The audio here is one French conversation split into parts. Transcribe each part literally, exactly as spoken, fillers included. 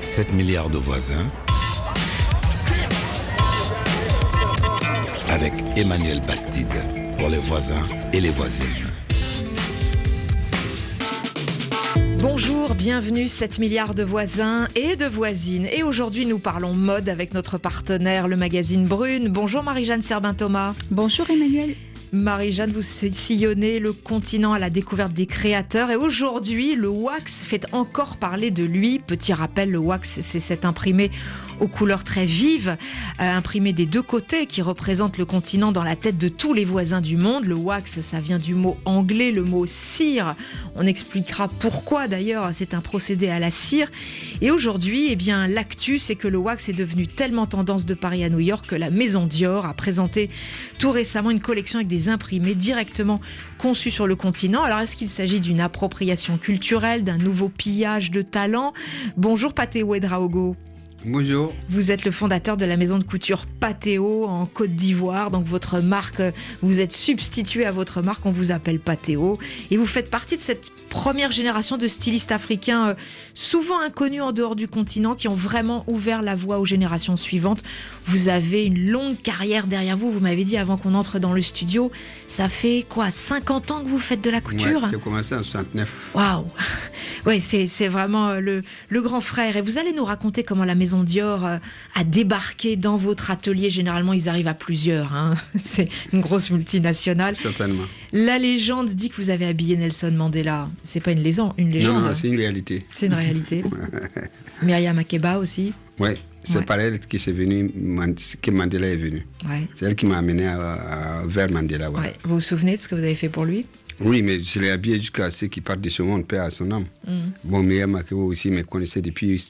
sept milliards de voisins avec Emmanuel Bastide pour les voisins et les voisines. Bonjour, bienvenue, sept milliards de voisins et de voisines. Et aujourd'hui, nous parlons mode avec notre partenaire, le magazine Brune. Bonjour Marie-Jeanne Serbin-Thomas. Bonjour Emmanuel. Marie-Jeanne, vous sillonnez le continent à la découverte des créateurs et aujourd'hui, le wax fait encore parler de lui. Petit rappel, le wax, c'est cet imprimé aux couleurs très vives, euh, imprimé des deux côtés qui représente le continent dans la tête de tous les voisins du monde. Le wax, ça vient du mot anglais, le mot cire. On expliquera pourquoi d'ailleurs c'est un procédé à la cire. Et aujourd'hui, eh bien, l'actu, c'est que le wax est devenu tellement tendance de Paris à New York que la maison Dior a présenté tout récemment une collection avec des imprimés directement conçus sur le continent. Alors, est-ce qu'il s'agit d'une appropriation culturelle, d'un nouveau pillage de talent ? Bonjour Pathé Ouedraogo. Bonjour. Vous êtes le fondateur de la maison de couture Pathéo en Côte d'Ivoire. Donc votre marque, vous êtes substitué à votre marque, on vous appelle Pathéo. Et vous faites partie de cette première génération de stylistes africains, souvent inconnus en dehors du continent, qui ont vraiment ouvert la voie aux générations suivantes. Vous avez une longue carrière derrière vous. Vous m'avez dit avant qu'on entre dans le studio, ça fait quoi, cinquante ans que vous faites de la couture ? Ouais, j'ai commencé en soixante-neuf. Waouh. Oui, c'est, c'est vraiment le, le grand frère. Et vous allez nous raconter comment la maison Dior a débarqué dans votre atelier. Généralement, ils arrivent à plusieurs. Hein. C'est une grosse multinationale. Certainement. La légende dit que vous avez habillé Nelson Mandela. C'est pas une légende, une légende. Non, non, c'est une réalité. C'est une réalité. Myriam Makeba aussi. Oui, c'est ouais. par elle que, c'est venu, que Mandela est venu. Ouais. C'est elle qui m'a amené à, à, vers Mandela. Ouais. Ouais. Vous vous souvenez de ce que vous avez fait pour lui ? Oui, mais je l'ai habillé jusqu'à ceux qui partent de ce monde, paix à son âme. Mm. Bon, Myriam Makeba aussi me connaissait depuis...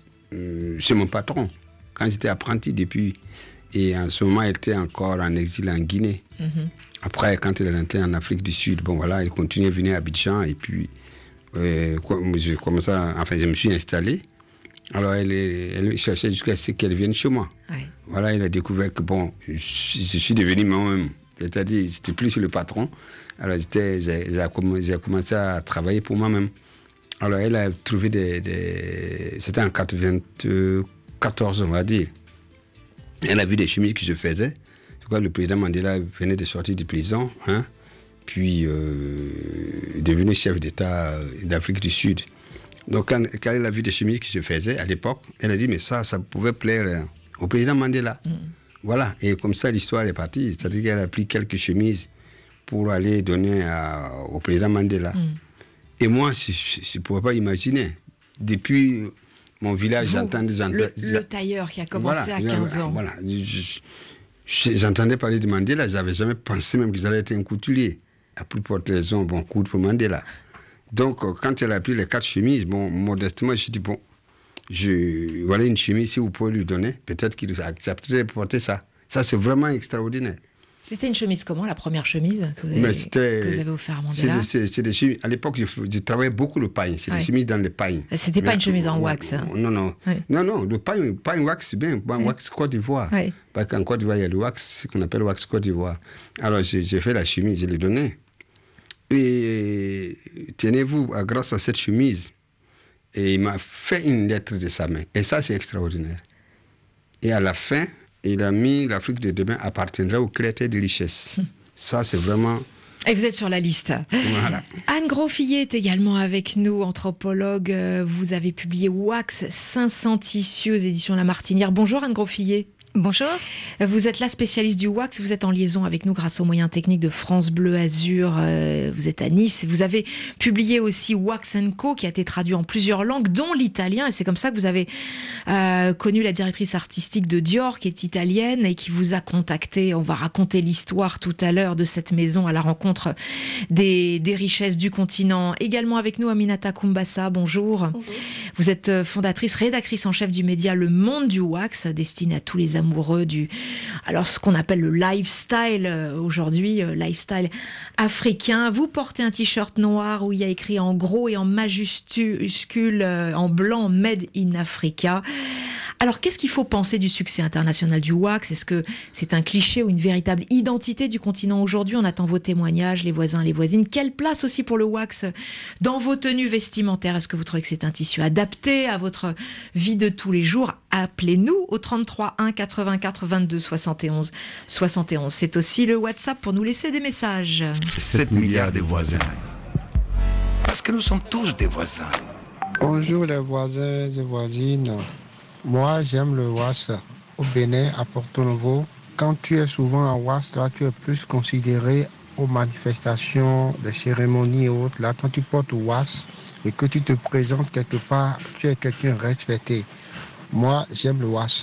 Euh, c'est mon patron, quand j'étais apprenti depuis. Et en ce moment, elle était encore en exil en Guinée. Mm-hmm. Après, quand elle est rentrée en Afrique du Sud, bon voilà, elle continuait à venir à Abidjan. Et puis, euh, je, comme ça, enfin, je me suis installé. Alors, elle, elle cherchait jusqu'à ce qu'elle vienne chez moi. Ouais. Voilà, elle a découvert que, bon, je, je suis devenu moi-même. C'est-à-dire, c'était plus le patron. Alors, j'étais, j'ai, j'ai, j'ai commencé à travailler pour moi-même. Alors, elle a trouvé des... des c'était en quatre-vingt-quatorze, on va dire. Elle a vu des chemises que je faisais. Je crois que le président Mandela venait de sortir de prison, hein, puis euh, devenu chef d'État d'Afrique du Sud. Donc, quand, quand elle a vu des chemises que je faisais à l'époque, elle a dit, mais ça, ça pouvait plaire au président Mandela. Mm. Voilà, et comme ça, l'histoire est partie. C'est-à-dire qu'elle a pris quelques chemises pour aller donner à, au président Mandela. Mm. Et moi, je ne pouvais pas imaginer. Depuis mon village, Vous, j'entendais... Le, le tailleur qui a commencé voilà, à quinze ans. Voilà, je, je, j'entendais parler de Mandela, je n'avais jamais pensé même qu'ils allaient être un couturier. À plus forte raison, bon, coudre pour Mandela. Donc, quand elle a pris les quatre chemises, bon, modestement, je dit, bon, je, voilà une chemise, si vous pouvez lui donner, peut-être qu'il accepterait de porter ça. Ça, c'est vraiment extraordinaire. C'était une chemise comment, la première chemise que vous avez, que vous avez offert à Mandela ? c'est, c'est, c'est des chemises, à l'époque, je, je travaillais beaucoup le pagne. C'est ouais. des chemises dans le pagne. C'était mais, pas une chemise en wax hein. Non, non. Ouais. Non, non, le pagne, pagne wax, c'est bien. Pagne ouais. wax Côte d'Ivoire. Ouais. Parce qu'en Côte d'Ivoire, il y a le wax, ce qu'on appelle wax Côte d'Ivoire. Alors, j'ai, j'ai fait la chemise, je l'ai donnée. Et tenez-vous, grâce à cette chemise, et il m'a fait une lettre de sa main. Et ça, c'est extraordinaire. Et à la fin, il a mis l'Afrique de demain appartiendra aux créateurs de richesse. Ça, c'est vraiment... Et vous êtes sur la liste. Voilà. Anne Grosfillet est également avec nous, anthropologue. Vous avez publié Wax cinq cents tissus aux éditions La Martinière. Bonjour Anne Grosfillet. Bonjour. Vous êtes la spécialiste du wax, vous êtes en liaison avec nous grâce aux moyens techniques de France Bleu Azur, euh, vous êtes à Nice, vous avez publié aussi Wax and Co qui a été traduit en plusieurs langues, dont l'italien, et c'est comme ça que vous avez euh, connu la directrice artistique de Dior, qui est italienne et qui vous a contacté. On va raconter l'histoire tout à l'heure de cette maison à la rencontre des, des richesses du continent. Également avec nous Aminata Kumbassa, bonjour. Bonjour. Vous êtes fondatrice, rédactrice en chef du média Le Monde du Wax, destiné à tous les amoureux du, alors ce qu'on appelle le lifestyle euh, aujourd'hui, euh, lifestyle africain. Vous portez un t-shirt noir où il y a écrit en gros et en majuscule, euh, en blanc, Made in Africa. Alors, qu'est-ce qu'il faut penser du succès international du wax? Est-ce que c'est un cliché ou une véritable identité du continent aujourd'hui? On attend vos témoignages, les voisins, les voisines. Quelle place aussi pour le wax dans vos tenues vestimentaires? Est-ce que vous trouvez que c'est un tissu adapté à votre vie de tous les jours? Appelez-nous au trente-trois un quatre-vingt-quatre vingt-deux soixante et onze soixante et onze. C'est aussi le WhatsApp pour nous laisser des messages. sept milliards de voisins. Parce que nous sommes tous des voisins. Bonjour les voisins et voisines. Moi, j'aime le wax au Bénin, à Porto Novo. Quand tu es souvent en wax, là, tu es plus considéré aux manifestations, des cérémonies et autres. Là, quand tu portes le wax et que tu te présentes quelque part, tu es quelqu'un respecté. Moi, j'aime le wax.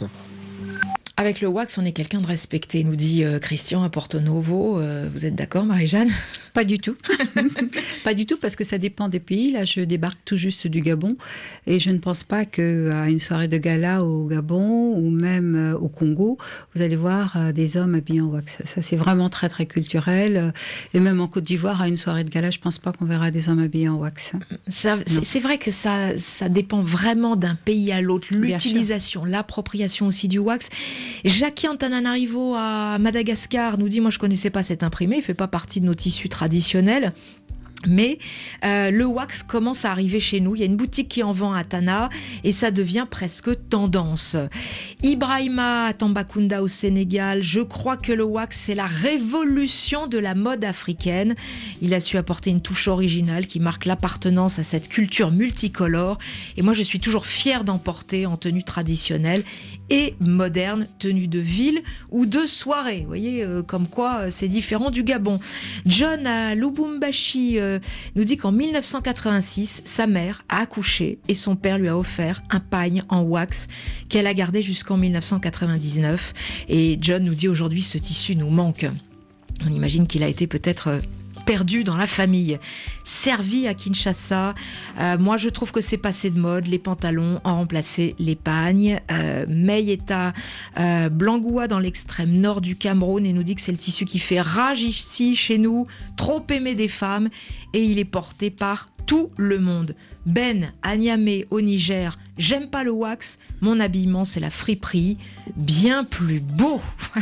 Avec le wax, on est quelqu'un de respecté, nous dit euh, Christian à Porto Novo. Euh, vous êtes d'accord, Marie-Jeanne? Pas du tout. Pas du tout, parce que ça dépend des pays. Là, je débarque tout juste du Gabon et je ne pense pas qu'à une soirée de gala au Gabon ou même euh, au Congo, vous allez voir euh, des hommes habillés en wax. Ça, c'est vraiment très, très culturel. Et même en Côte d'Ivoire, à une soirée de gala, je ne pense pas qu'on verra des hommes habillés en wax. Ça, c'est, c'est vrai que ça, ça dépend vraiment d'un pays à l'autre. L'utilisation, l'appropriation aussi du wax. Jackie Antananarivo à Madagascar nous dit, moi je ne connaissais pas cet imprimé, il ne fait pas partie de nos tissus traditionnels. Mais euh, le wax commence à arriver chez nous. Il y a une boutique qui en vend à Tana et ça devient presque tendance. Ibrahima à Tambacounda au Sénégal. Je crois que le wax, c'est la révolution de la mode africaine. Il a su apporter une touche originale qui marque l'appartenance à cette culture multicolore. Et moi, je suis toujours fière d'en porter en tenue traditionnelle et moderne, tenue de ville ou de soirée. Vous voyez, euh, comme quoi euh, c'est différent du Gabon. John à Lubumbashi euh, nous dit qu'en mille neuf cent quatre-vingt-six, sa mère a accouché et son père lui a offert un pagne en wax qu'elle a gardé jusqu'en mille neuf cent quatre-vingt-dix-neuf. Et John nous dit aujourd'hui, ce tissu nous manque. On imagine qu'il a été peut-être euh, perdu dans la famille. Servi à Kinshasa, euh, moi je trouve que c'est passé de mode, les pantalons ont remplacé les pagnes. euh, May est à euh, Blangoua dans l'extrême nord du Cameroun et nous dit que c'est le tissu qui fait rage ici chez nous, trop aimé des femmes et il est porté par tout le monde. Ben à Niamey au Niger, j'aime pas le wax, mon habillement c'est la friperie, bien plus beau.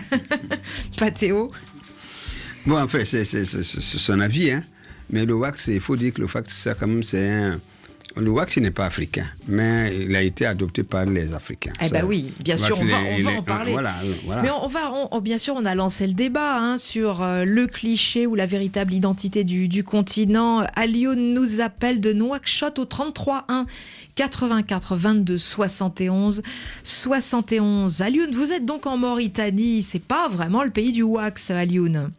Pas Théo? Bon, en fait, c'est, c'est, c'est, c'est son avis, hein. Mais le wax, il faut dire que le wax, ça, quand même, c'est un... Le wax, il n'est pas africain, mais il a été adopté par les Africains. Eh bien oui, bien sûr, on va, on va en parler. Voilà, voilà. Mais on, on va, on, bien sûr, on a lancé le débat hein, sur euh, le cliché ou la véritable identité du, du continent. Alioune nous appelle de Nouakchott au trente-trois un quatre-vingt-quatre vingt-deux soixante et onze soixante et onze. Alioune, vous êtes donc en Mauritanie, c'est pas vraiment le pays du wax, Alioune.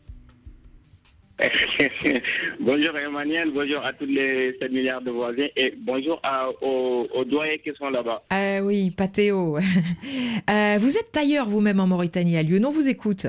Bonjour Emmanuel, bonjour à tous les sept milliards de voisins et bonjour à, aux, aux doyens qui sont là-bas. Euh, oui, Patéo. euh, vous êtes tailleur vous-même en Mauritanie, à Lyon, on vous écoute.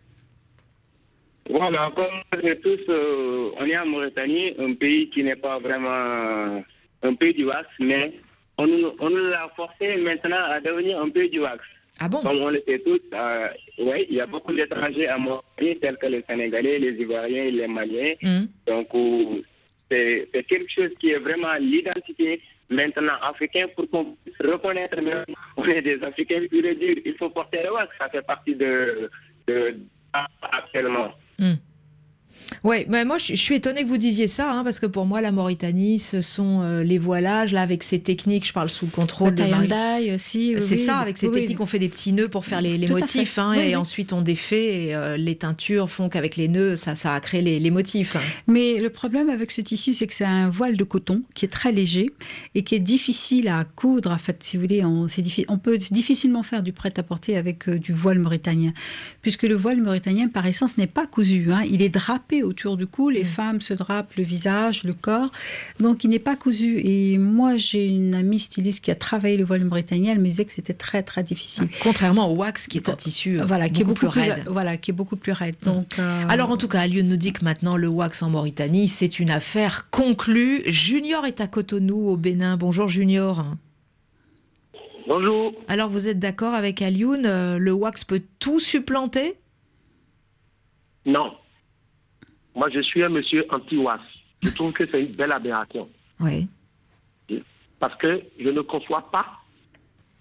Voilà, comme nous tous, euh, on est en Mauritanie, un pays qui n'est pas vraiment un pays du wax, mais on nous, on nous a forcé maintenant à devenir un pays du wax. Ah bon? Comme on le sait tous, euh, oui, il y a beaucoup d'étrangers à Mauritanie, tels que les Sénégalais, les Ivoiriens et les Maliens. Mm. Donc, euh, c'est, c'est quelque chose qui est vraiment l'identité maintenant africaine pour qu'on puisse reconnaître même qu'on est des Africains purs et durs. Il faut porter le wax, ça fait partie de, de, de actuellement. Mm. Ouais, mais moi je suis étonnée que vous disiez ça, hein, parce que pour moi la Mauritanie, ce sont euh, les voilages, là avec ces techniques, je parle sous le contrôle le de Marie. Tie aussi. C'est oui, ça, avec ces oui, techniques, oui. On fait des petits nœuds pour faire les, les motifs, hein, oui, et oui. Ensuite on défait, et euh, les teintures font qu'avec les nœuds, ça, ça a créé les, les motifs. Mais le problème avec ce tissu, c'est que c'est un voile de coton qui est très léger et qui est difficile à coudre. En fait, si vous voulez, on, c'est diffi- on peut difficilement faire du prêt-à-porter avec euh, du voile mauritanien, puisque le voile mauritanien, par essence, n'est pas cousu, hein, il est drapé autour du cou, les mmh. femmes se drapent le visage, le corps, donc il n'est pas cousu. Et moi, j'ai une amie styliste qui a travaillé le voile mauritanien, elle me disait que c'était très très difficile. Contrairement au wax, qui est un tissu voilà, qui est beaucoup plus, plus raide. Voilà, qui est beaucoup plus raide. Donc, euh... alors en tout cas, Alioune nous dit que maintenant le wax en Mauritanie, c'est une affaire conclue. Junior est à Cotonou, au Bénin. Bonjour Junior. Bonjour. Alors vous êtes d'accord avec Alioune, euh, le wax peut tout supplanter? Non. Moi, je suis un monsieur anti-wax. Je trouve que c'est une belle aberration. Oui. Parce que je ne conçois pas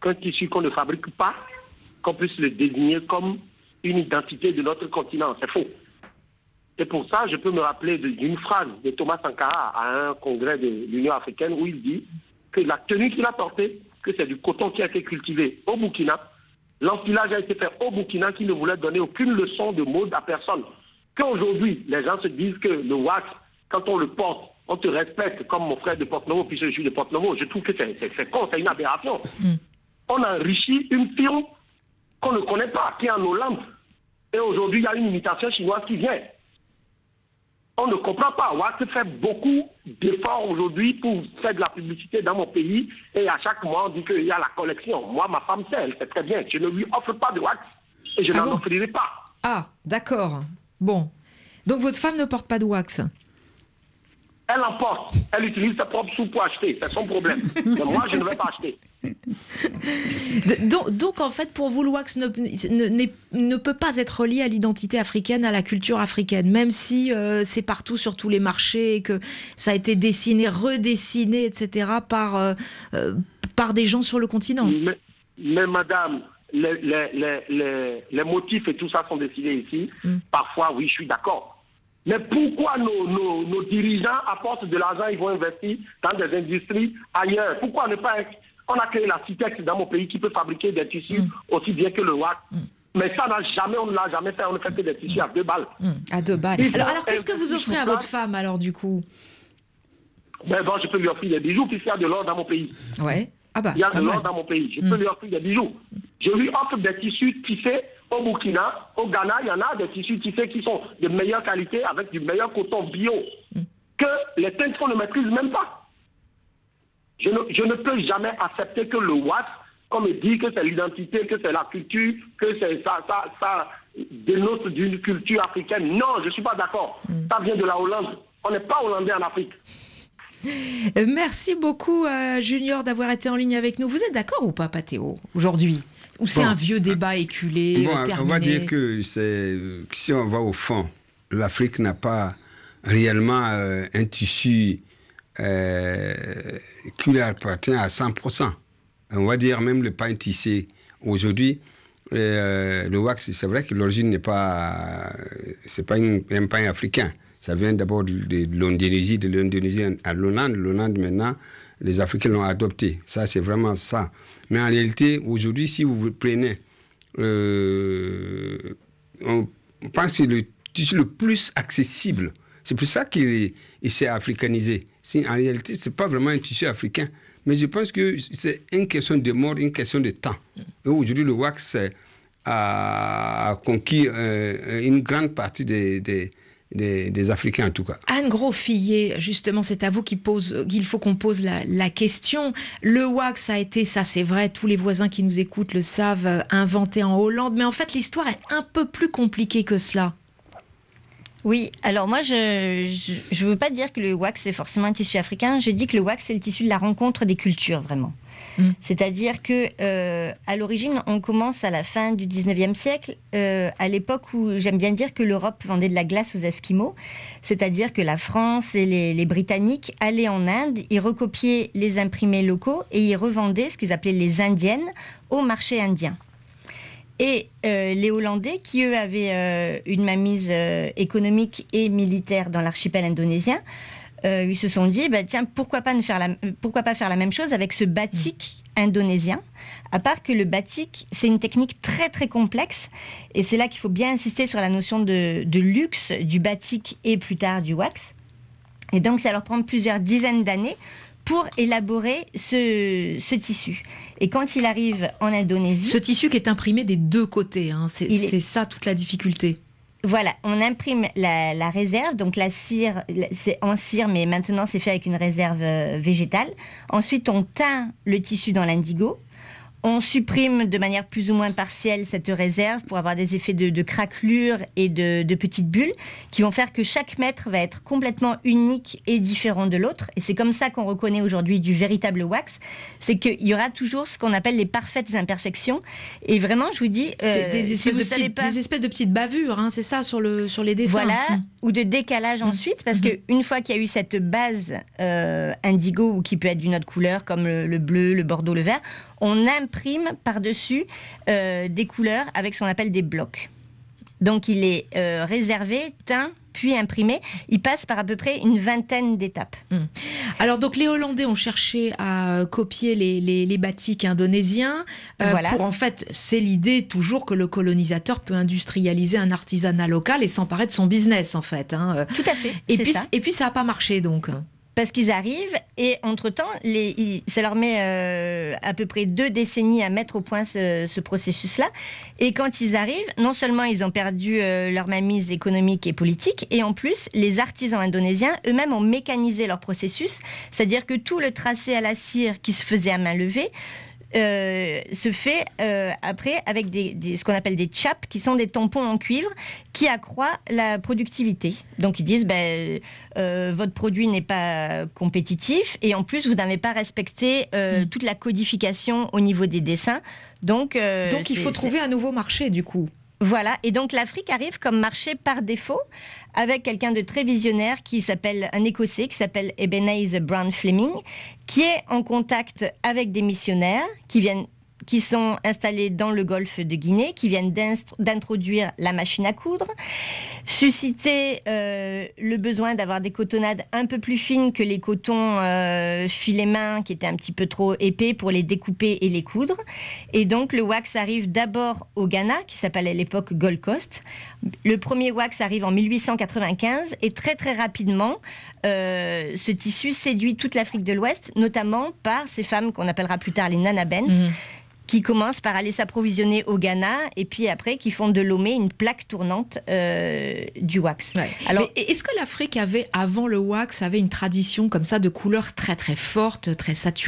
qu'un tissu qu'on ne fabrique pas, qu'on puisse le désigner comme une identité de notre continent. C'est faux. Et pour ça, je peux me rappeler d'une phrase de Thomas Sankara à un congrès de l'Union africaine où il dit que la tenue qu'il a portée, que c'est du coton qui a été cultivé au Burkina, l'enfilage a été fait au Burkina qui ne voulait donner aucune leçon de mode à personne. Qu'aujourd'hui, les gens se disent que le wax, quand on le porte, on te respecte comme mon frère de Porte-Novo, puis je suis de Porte-Novo. Je trouve que c'est con, c'est une aberration. Mm. On a enrichi une firme qu'on ne connaît pas, qui est en Hollande. Et aujourd'hui, il y a une imitation chinoise qui vient. On ne comprend pas. Wax fait beaucoup d'efforts aujourd'hui pour faire de la publicité dans mon pays. Et à chaque mois, on dit qu'il y a la collection. Moi, ma femme sait, elle sait très bien. Je ne lui offre pas de wax et je ah n'en bon offrirai pas. Ah, d'accord. Bon. Donc, votre femme ne porte pas de wax? Elle en porte. Elle utilise ses propres sous pour acheter. C'est son problème. Mais moi, je ne vais pas acheter. Donc, donc, en fait, pour vous, le wax ne, ne, ne peut pas être relié à l'identité africaine, à la culture africaine, même si euh, c'est partout sur tous les marchés et que ça a été dessiné, redessiné, et cetera, par, euh, euh, par des gens sur le continent. Mais, mais madame, les, les, les, les, les motifs et tout ça sont décidés ici. Mm. Parfois, oui, je suis d'accord. Mais pourquoi nos, nos, nos dirigeants apportent de l'argent, ils vont investir dans des industries ailleurs? Pourquoi ne pas... On a créé la Citex dans mon pays qui peut fabriquer des tissus mm. aussi bien que le wax. Mm. Mais ça, n'a jamais, on ne l'a jamais fait. On ne fait que des tissus à deux balles. Mm. À deux balles. Et alors, alors qu'est-ce que vous offrez à votre femme, alors, du coup? Ben bon, je peux lui offrir des bijoux, puisqu'il y a de l'or dans mon pays. Ouais. Ah bah, il y a de l'or dans mon pays. Je mm. peux lui offrir des bijoux. Je lui offre des tissus tissés au Burkina, au Ghana. Il y en a des tissus tissés qui sont de meilleure qualité, avec du meilleur coton bio, mm. que les teintes ne maîtrisent même pas. Je ne, je ne peux jamais accepter que le wax, qu'on me dit que c'est l'identité, que c'est la culture, que c'est ça, ça, ça dénote d'une culture africaine. Non, je ne suis pas d'accord. Mm. Ça vient de la Hollande. On n'est pas hollandais en Afrique. Merci beaucoup, euh, Junior, d'avoir été en ligne avec nous. Vous êtes d'accord ou pas, Pathéo, aujourd'hui? Ou c'est bon, un vieux débat éculé, bon, terminé? On va dire que c'est, si on va au fond, l'Afrique n'a pas réellement euh, un tissu Euh, qui lui appartient à cent pour cent. On va dire même le pain tissé. Aujourd'hui, euh, le wax, c'est vrai que l'origine n'est pas... C'est pas une, un pain africain. Ça vient d'abord de, de l'Indonésie, de l'Indonésie à l'Hollande. L'Hollande, maintenant, les Africains l'ont adopté. Ça, c'est vraiment ça. Mais en réalité, aujourd'hui, si vous prenez... Euh, on pense que c'est le tissu le plus accessible. C'est pour ça qu'il s'est africanisé. Si, en réalité, ce n'est pas vraiment un tissu africain. Mais je pense que c'est une question de mode, une question de temps. Et aujourd'hui, le wax a conquis euh, une grande partie des, des, des, des Africains, en tout cas. Anne Gros-Fillet, justement, c'est à vous qu'il, pose, qu'il faut qu'on pose la, la question. Le wax a été, ça c'est vrai, tous les voisins qui nous écoutent le savent, inventé en Hollande. Mais en fait, l'histoire est un peu plus compliquée que cela. Oui, alors moi, je ne veux pas dire que le wax, c'est forcément un tissu africain. Je dis que le wax, c'est le tissu de la rencontre des cultures, vraiment. Mmh. C'est-à-dire que euh, à l'origine, on commence à la fin du dix-neuvième siècle, euh, à l'époque où j'aime bien dire que l'Europe vendait de la glace aux Esquimaux. C'est-à-dire que la France et les, les Britanniques allaient en Inde, ils recopiaient les imprimés locaux et ils revendaient ce qu'ils appelaient les indiennes au marché indien. Et euh, les Hollandais, qui eux avaient euh, une mainmise euh, économique et militaire dans l'archipel indonésien, euh, ils se sont dit, bah, tiens, pourquoi pas, ne faire la, pourquoi pas faire la même chose avec ce batik indonésien, à part que le batik, c'est une technique très très complexe, et c'est là qu'il faut bien insister sur la notion de, de luxe du batik et plus tard du wax. Et donc ça leur prend plusieurs dizaines d'années pour élaborer ce, ce tissu. Et quand il arrive en Indonésie... Ce tissu qui est imprimé des deux côtés, hein, c'est, est... c'est ça toute la difficulté. Voilà, on imprime la, la réserve, donc la cire, c'est en cire, mais maintenant c'est fait avec une réserve végétale. Ensuite, on teint le tissu dans l'indigo. On supprime de manière plus ou moins partielle cette réserve pour avoir des effets de, de craquelure et de, de petites bulles qui vont faire que chaque mètre va être complètement unique et différent de l'autre. Et c'est comme ça qu'on reconnaît aujourd'hui du véritable wax. C'est qu'il y aura toujours ce qu'on appelle les parfaites imperfections. Et vraiment, je vous dis... Euh, des, des, espèces si de petites, pas... des espèces de petites bavures, hein, c'est ça, sur, le, sur les dessins. Voilà, mmh. ou de décalage mmh. ensuite, parce mmh. qu'une fois qu'il y a eu cette base euh, indigo, ou qui peut être d'une autre couleur, comme le, le bleu, le bordeaux, le vert, on imprime par-dessus euh, des couleurs avec ce qu'on appelle des blocs. Donc il est euh, réservé, teint, puis imprimé. Il passe par à peu près une vingtaine d'étapes. Mmh. Alors donc les Hollandais ont cherché à copier les, les, les batiks indonésiens. Euh, voilà. Pour en fait, c'est l'idée toujours que le colonisateur peut industrialiser un artisanat local et s'emparer de son business en fait. Hein. Tout à fait. Et c'est puis ça. Et puis ça n'a pas marché donc. Parce qu'ils arrivent et entre-temps, les, ils, ça leur met euh, à peu près deux décennies à mettre au point ce, ce processus-là. Et quand ils arrivent, non seulement ils ont perdu euh, leur mainmise économique et politique, et en plus, les artisans indonésiens eux-mêmes ont mécanisé leur processus, c'est-à-dire que tout le tracé à la cire qui se faisait à main levée Euh, se fait euh, après avec des, des, ce qu'on appelle des chaps, qui sont des tampons en cuivre qui accroît la productivité. Donc ils disent ben, euh, votre produit n'est pas compétitif et en plus vous n'avez pas respecté euh, mmh. toute la codification au niveau des dessins. Donc, euh, donc il faut trouver un nouveau marché du coup. Voilà, et donc l'Afrique arrive comme marché par défaut avec quelqu'un de très visionnaire qui s'appelle, un Écossais qui s'appelle Ebenezer Brown Fleming, qui est en contact avec des missionnaires qui viennent qui sont installés dans le golfe de Guinée, qui viennent d'introduire la machine à coudre, susciter euh, le besoin d'avoir des cotonnades un peu plus fines que les cotons euh, filet main, qui étaient un petit peu trop épais pour les découper et les coudre. Et donc le wax arrive d'abord au Ghana, qui s'appelait à l'époque Gold Coast. Le premier wax arrive en mille huit cent quatre-vingt-quinze, et très très rapidement, euh, ce tissu séduit toute l'Afrique de l'Ouest, notamment par ces femmes qu'on appellera plus tard les Nana Benz, mmh. qui commencent par aller s'approvisionner au Ghana et puis après qui font de Lomé une plaque tournante euh, du wax. Ouais. Alors, mais est-ce que l'Afrique avait, avant le wax, avait une tradition comme ça de couleurs très très fortes, très saturées ?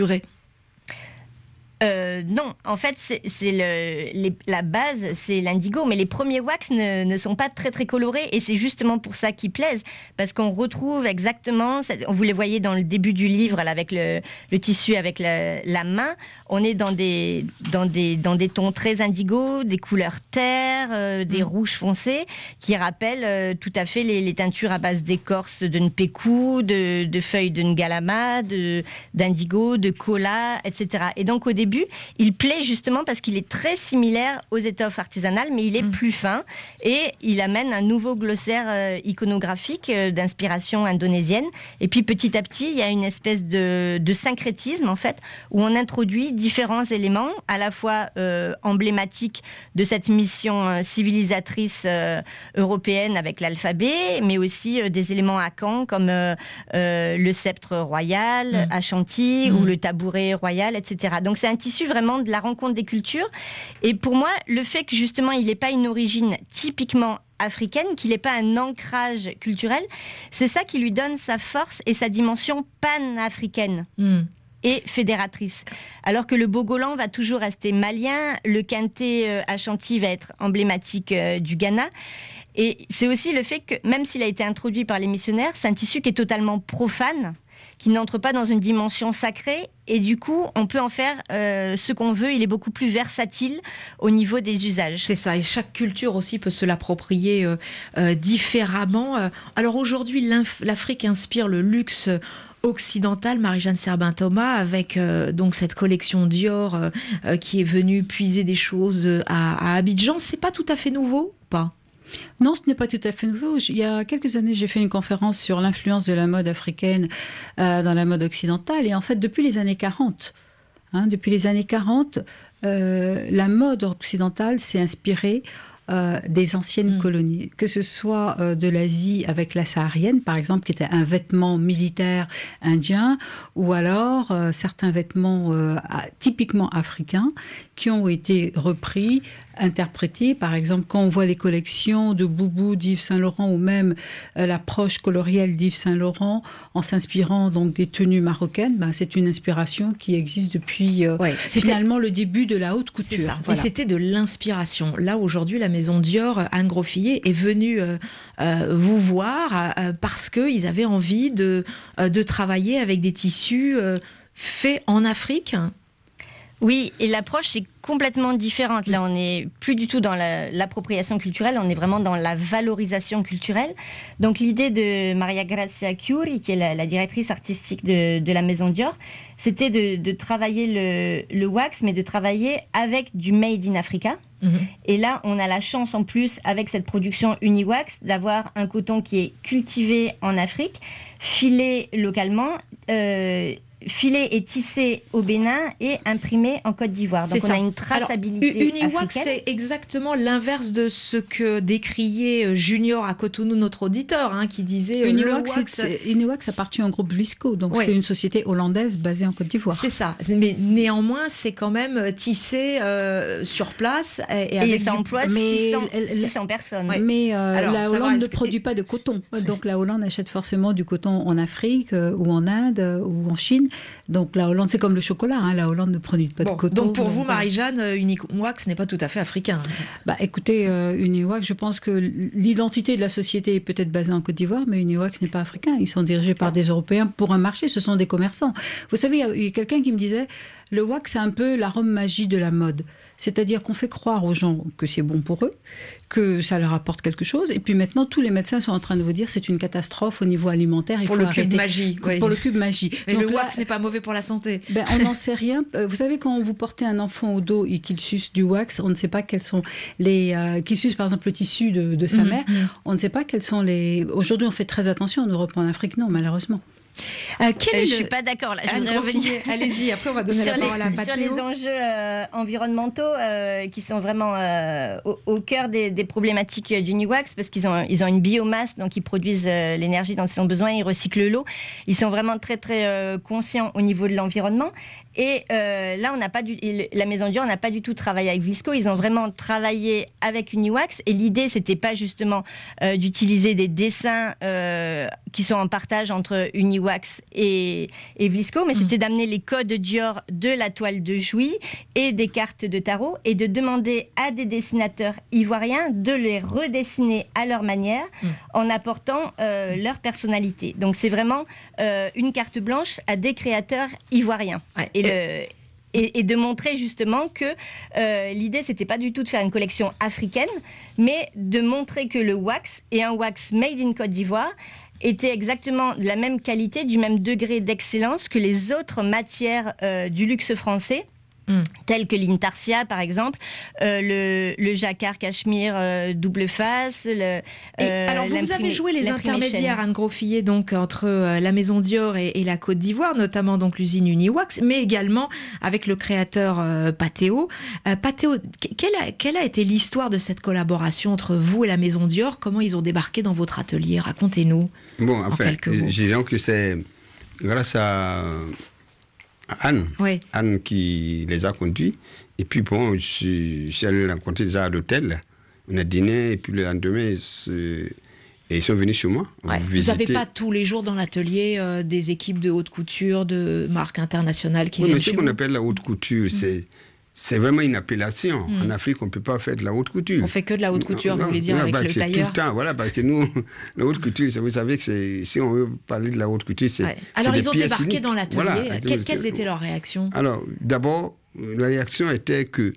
Euh, non, en fait, c'est, c'est le, les, la base, c'est l'indigo, mais les premiers wax ne, ne sont pas très très colorés, et c'est justement pour ça qu'ils plaisent, parce qu'on retrouve exactement, vous les voyez dans le début du livre, là, avec le, le tissu, avec la, la main, on est dans des, dans, des, dans des tons très indigos, des couleurs terre, euh, des mmh. rouges foncés, qui rappellent euh, tout à fait les, les teintures à base d'écorce de npékou, de, de feuilles de ngalama, de, d'indigo, de cola, et cetera. Et donc au début, il plaît justement parce qu'il est très similaire aux étoffes artisanales, mais il est mmh. plus fin, et il amène un nouveau glossaire euh, iconographique euh, d'inspiration indonésienne. Et puis petit à petit, il y a une espèce de, de syncrétisme en fait, où on introduit différents éléments, à la fois euh, emblématiques de cette mission euh, civilisatrice euh, européenne avec l'alphabet, mais aussi euh, des éléments akans comme euh, euh, le sceptre royal, mmh. Ashanti, mmh. ou le tabouret royal, et cetera. Donc c'est un tissu vraiment de la rencontre des cultures. Et pour moi, le fait que justement il n'ait pas une origine typiquement africaine, qu'il n'ait pas un ancrage culturel, c'est ça qui lui donne sa force et sa dimension pan-africaine. Mm. Et fédératrice. Alors que le bogolan va toujours rester malien, le quinté euh, Ashanti va être emblématique euh, du Ghana. Et c'est aussi le fait que, même s'il a été introduit par les missionnaires, c'est un tissu qui est totalement profane, qui n'entre pas dans une dimension sacrée, et du coup, on peut en faire euh, ce qu'on veut. Il est beaucoup plus versatile au niveau des usages. C'est ça, et chaque culture aussi peut se l'approprier euh, euh, différemment. Alors aujourd'hui, l'Afrique inspire le luxe occidental, Marie-Jeanne Serbin-Thomas, avec euh, donc cette collection Dior euh, euh, qui est venue puiser des choses à, à Abidjan. C'est pas tout à fait nouveau, ou pas ? Non, ce n'est pas tout à fait nouveau. Il y a quelques années, j'ai fait une conférence sur l'influence de la mode africaine euh, dans la mode occidentale. Et en fait, depuis les années quarante, hein, depuis les années quarante, euh, la mode occidentale s'est inspirée Euh, des anciennes mmh. colonies, que ce soit euh, de l'Asie avec la saharienne, par exemple, qui était un vêtement militaire indien, ou alors euh, certains vêtements euh, typiquement africains qui ont été repris, interprétés. Par exemple, quand on voit les collections de Boubou d'Yves Saint-Laurent, ou même euh, l'approche colorielle d'Yves Saint-Laurent en s'inspirant donc des tenues marocaines, ben, c'est une inspiration qui existe depuis euh, ouais, finalement le début de la haute couture. Ça. Voilà. Et c'était de l'inspiration. Là, aujourd'hui, la maison Dior, Anne Grosfillet, est venue euh, euh, vous voir euh, parce qu'ils avaient envie de, euh, de travailler avec des tissus euh, faits en Afrique. Oui, et l'approche est complètement différente. Là, on n'est plus du tout dans la, l'appropriation culturelle, on est vraiment dans la valorisation culturelle. Donc l'idée de Maria Grazia Chiuri, qui est la, la directrice artistique de, de la Maison Dior, c'était de, de travailler le, le wax, mais de travailler avec du Made in Africa. Mmh. Et là, on a la chance en plus, avec cette production Uniwax, d'avoir un coton qui est cultivé en Afrique, filé localement, euh, filé et tissé au Bénin et imprimé en Côte d'Ivoire. Donc c'est on ça. a une traçabilité Alors, Uniwax, africaine. c'est exactement l'inverse de ce que décriait Junior à Cotonou, notre auditeur, hein, qui disait... Euh, Uniwax, wax, c'est, Uniwax appartient au groupe Vlisco, donc ouais. c'est une société hollandaise basée en Côte d'Ivoire. C'est ça, mais néanmoins, c'est quand même tissé euh, sur place. Et, et, avec et ça du... emploie mais six cents, elle, six cents personnes. Ouais. Mais euh, Alors, la savoir, Hollande ne que... produit pas de coton. Donc la Hollande achète forcément du coton en Afrique euh, ou en Inde euh, ou en Chine. Donc la Hollande, c'est comme le chocolat, hein, la Hollande ne produit pas bon, de coton. Donc pour donc, vous, Marie-Jeanne, Uniwax n'est pas tout à fait africain. Bah, écoutez, euh, Uniwax, je pense que l'identité de la société est peut-être basée en Côte d'Ivoire, mais Uniwax n'est pas africain. Ils sont dirigés par des Européens pour un marché, ce sont des commerçants. Vous savez, il y a quelqu'un qui me disait, le wax, c'est un peu l'arôme magie de la mode. C'est-à-dire qu'on fait croire aux gens que c'est bon pour eux, que ça leur apporte quelque chose. Et puis maintenant, tous les médecins sont en train de vous dire que c'est une catastrophe au niveau alimentaire. Il pour faut le arrêter. cube magie. Pour Oui. le cube magie. Mais donc le là, wax n'est pas mauvais pour la santé. Ben, on n'en sait rien. Vous savez, quand vous portez un enfant au dos et qu'il suce du wax, on ne sait pas quels sont les... Euh, qu'il suce par exemple le tissu de, de sa mmh, mère, mmh. on ne sait pas quels sont les... Aujourd'hui, on fait très attention en Europe, en Afrique, non, malheureusement. Euh, quel euh, est je ne le... suis pas d'accord là. Je voudrais revenir. Allez-y, après on va donner sur la parole les, à Pathéo. Sur les enjeux euh, environnementaux euh, qui sont vraiment euh, au, au cœur des, des problématiques d'Uniwax, parce qu'ils ont, ils ont une biomasse, donc ils produisent euh, l'énergie dont ils ont besoin, ils recyclent l'eau. Ils sont vraiment très très euh, conscients au niveau de l'environnement. Et euh, là, on n'a pas du, la Maison Dior n'a pas du tout travaillé avec Vlisco. Ils ont vraiment travaillé avec Uniwax. Et l'idée, c'était pas justement euh, d'utiliser des dessins euh, qui sont en partage entre Uniwax et, et Vlisco, mais mmh. c'était d'amener les codes Dior de la toile de Jouy et des cartes de tarot et de demander à des dessinateurs ivoiriens de les redessiner à leur manière mmh. en apportant euh, leur personnalité. Donc c'est vraiment euh, une carte blanche à des créateurs ivoiriens. Ouais. Et, le, et, et de montrer justement que euh, l'idée, c'était pas du tout de faire une collection africaine, mais de montrer que le wax et un wax made in Côte d'Ivoire était exactement de la même qualité, du même degré d'excellence que les autres matières euh, du luxe français. Mmh. Tels que l'intarsia, par exemple, euh, le, le jacquard cachemire euh, double face. Le, euh, alors, vous, vous avez joué les intermédiaires, Anne Grosfillet, donc entre euh, la Maison Dior et, et la Côte d'Ivoire, notamment donc l'usine Uniwax, mais également avec le créateur euh, Pathéo. Euh, Pathéo, quelle a, quelle a été l'histoire de cette collaboration entre vous et la Maison Dior? Comment ils ont débarqué dans votre atelier? Racontez-nous. Bon, en, en fait, disons que c'est grâce à Anne, oui. Anne qui les a conduits. Et puis bon, je suis, je suis allé rencontrer les à l'hôtel. On a dîné et puis le lendemain, ils, se, et ils sont venus chez moi. Ouais. Vous n'avez pas tous les jours dans l'atelier euh, des équipes de haute couture, de marques internationales qui oui, viennent chez vous. Oui, mais ce qu'on appelle la haute couture, mmh. c'est... C'est vraiment une appellation. Mmh. En Afrique, on ne peut pas faire de la haute couture. On fait que de la haute couture, non, vous voulez dire, non, avec bah, le c'est tailleur. Tout le temps, voilà, parce que nous, la haute couture, vous savez que c'est, si on veut parler de la haute couture, c'est. Ouais. Alors, c'est ils ont débarqué uniques. Dans l'atelier. Voilà. Quelles, quelles étaient leurs réactions? Alors, d'abord, la réaction était que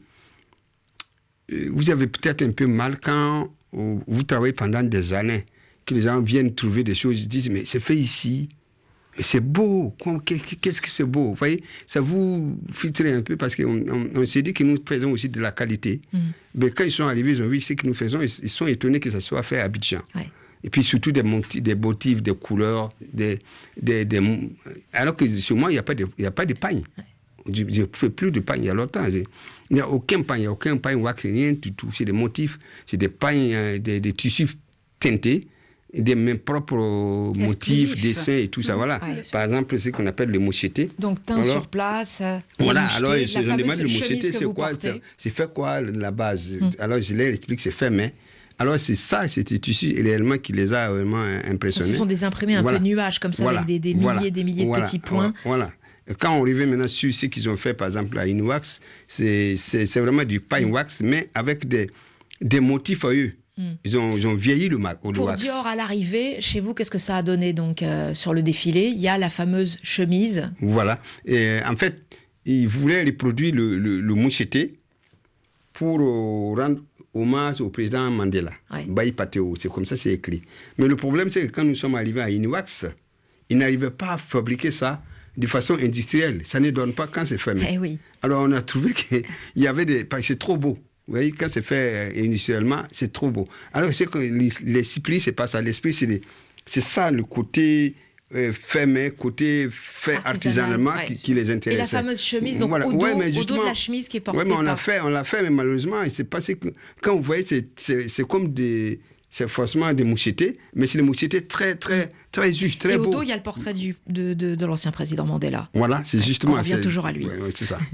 vous avez peut-être un peu mal quand vous travaillez pendant des années, que les gens viennent trouver des choses, ils disent, mais c'est fait ici. Mais c'est beau, qu'est-ce que c'est beau, vous voyez, ça vous filtre un peu parce qu'on on, on s'est dit que nous faisons aussi de la qualité. Mm. Mais quand ils sont arrivés, ils ont vu ce que nous faisons, ils, ils sont étonnés que ça soit fait à Abidjan. Ouais. Et puis surtout des motifs, des motifs, des couleurs, des, des, des, alors que chez moi, il n'y a pas de, il y a pas de pagne. Ouais. Je ne fais plus de pagne il y a longtemps. Il n'y a aucun pagne, il n'y a aucun pagne wax, rien du tout. C'est des motifs, c'est des pagnes, des, des tissus teintés. Des mêmes propres motifs, dessins et tout ça, mmh, voilà. Ouais. Par exemple, ce qu'on appelle le mocheté. Donc, teint sur place. Voilà, alors ils se demandent le mocheté, c'est quoi? C'est fait quoi la base? Mmh. Alors je leur explique, c'est fait main. Alors c'est ça, c'est ce tissu réellement qui les a vraiment impressionnés. Ce sont des imprimés un voilà. peu nuages, comme ça, voilà. avec des, des milliers voilà. des milliers voilà. de petits points. Voilà. Quand on revient maintenant sur ce qu'ils ont fait, par exemple, à Uniwax, c'est vraiment du pain wax, mais avec des, des motifs à eux. Mm. Ils, ont, ils ont vieilli le, ma- le Pour wax. Dior, à l'arrivée, chez vous, qu'est-ce que ça a donné donc, euh, sur le défilé? Il y a la fameuse chemise. Voilà. Et, en fait, il voulait reproduire le, le, le moucheté pour euh, rendre hommage au président Mandela. Ouais. Bayi Pateo, c'est comme ça c'est écrit. Mais le problème, c'est que quand nous sommes arrivés à Uniwax, ils n'arrivaient pas à fabriquer ça de façon industrielle. Ça ne donne pas quand c'est fermé. Eh oui. Alors on a trouvé qu'il y avait des... Parce que c'est trop beau. Vous voyez, quand c'est fait industriellement, c'est trop beau. Alors c'est que l'esprit, c'est pas ça. L'esprit, c'est, des... c'est ça, le côté... Euh, fait mais côté fait artisanalement ouais. qui, qui les intéresse. Et la fameuse chemise, donc voilà. au, dos, ouais, au dos de la chemise qui est portée. Oui, mais on par... l'a fait, on l'a fait, mais malheureusement, il s'est passé que quand vous voyez, c'est, c'est, c'est comme des, c'est forcément des mouchetés, mais c'est des mouchetés très, très, très justes, très beaux. Et au dos, il y a le portrait du, de, de, de l'ancien président Mandela. Voilà, c'est justement. On revient toujours à lui. Ouais, ouais, c'est ça.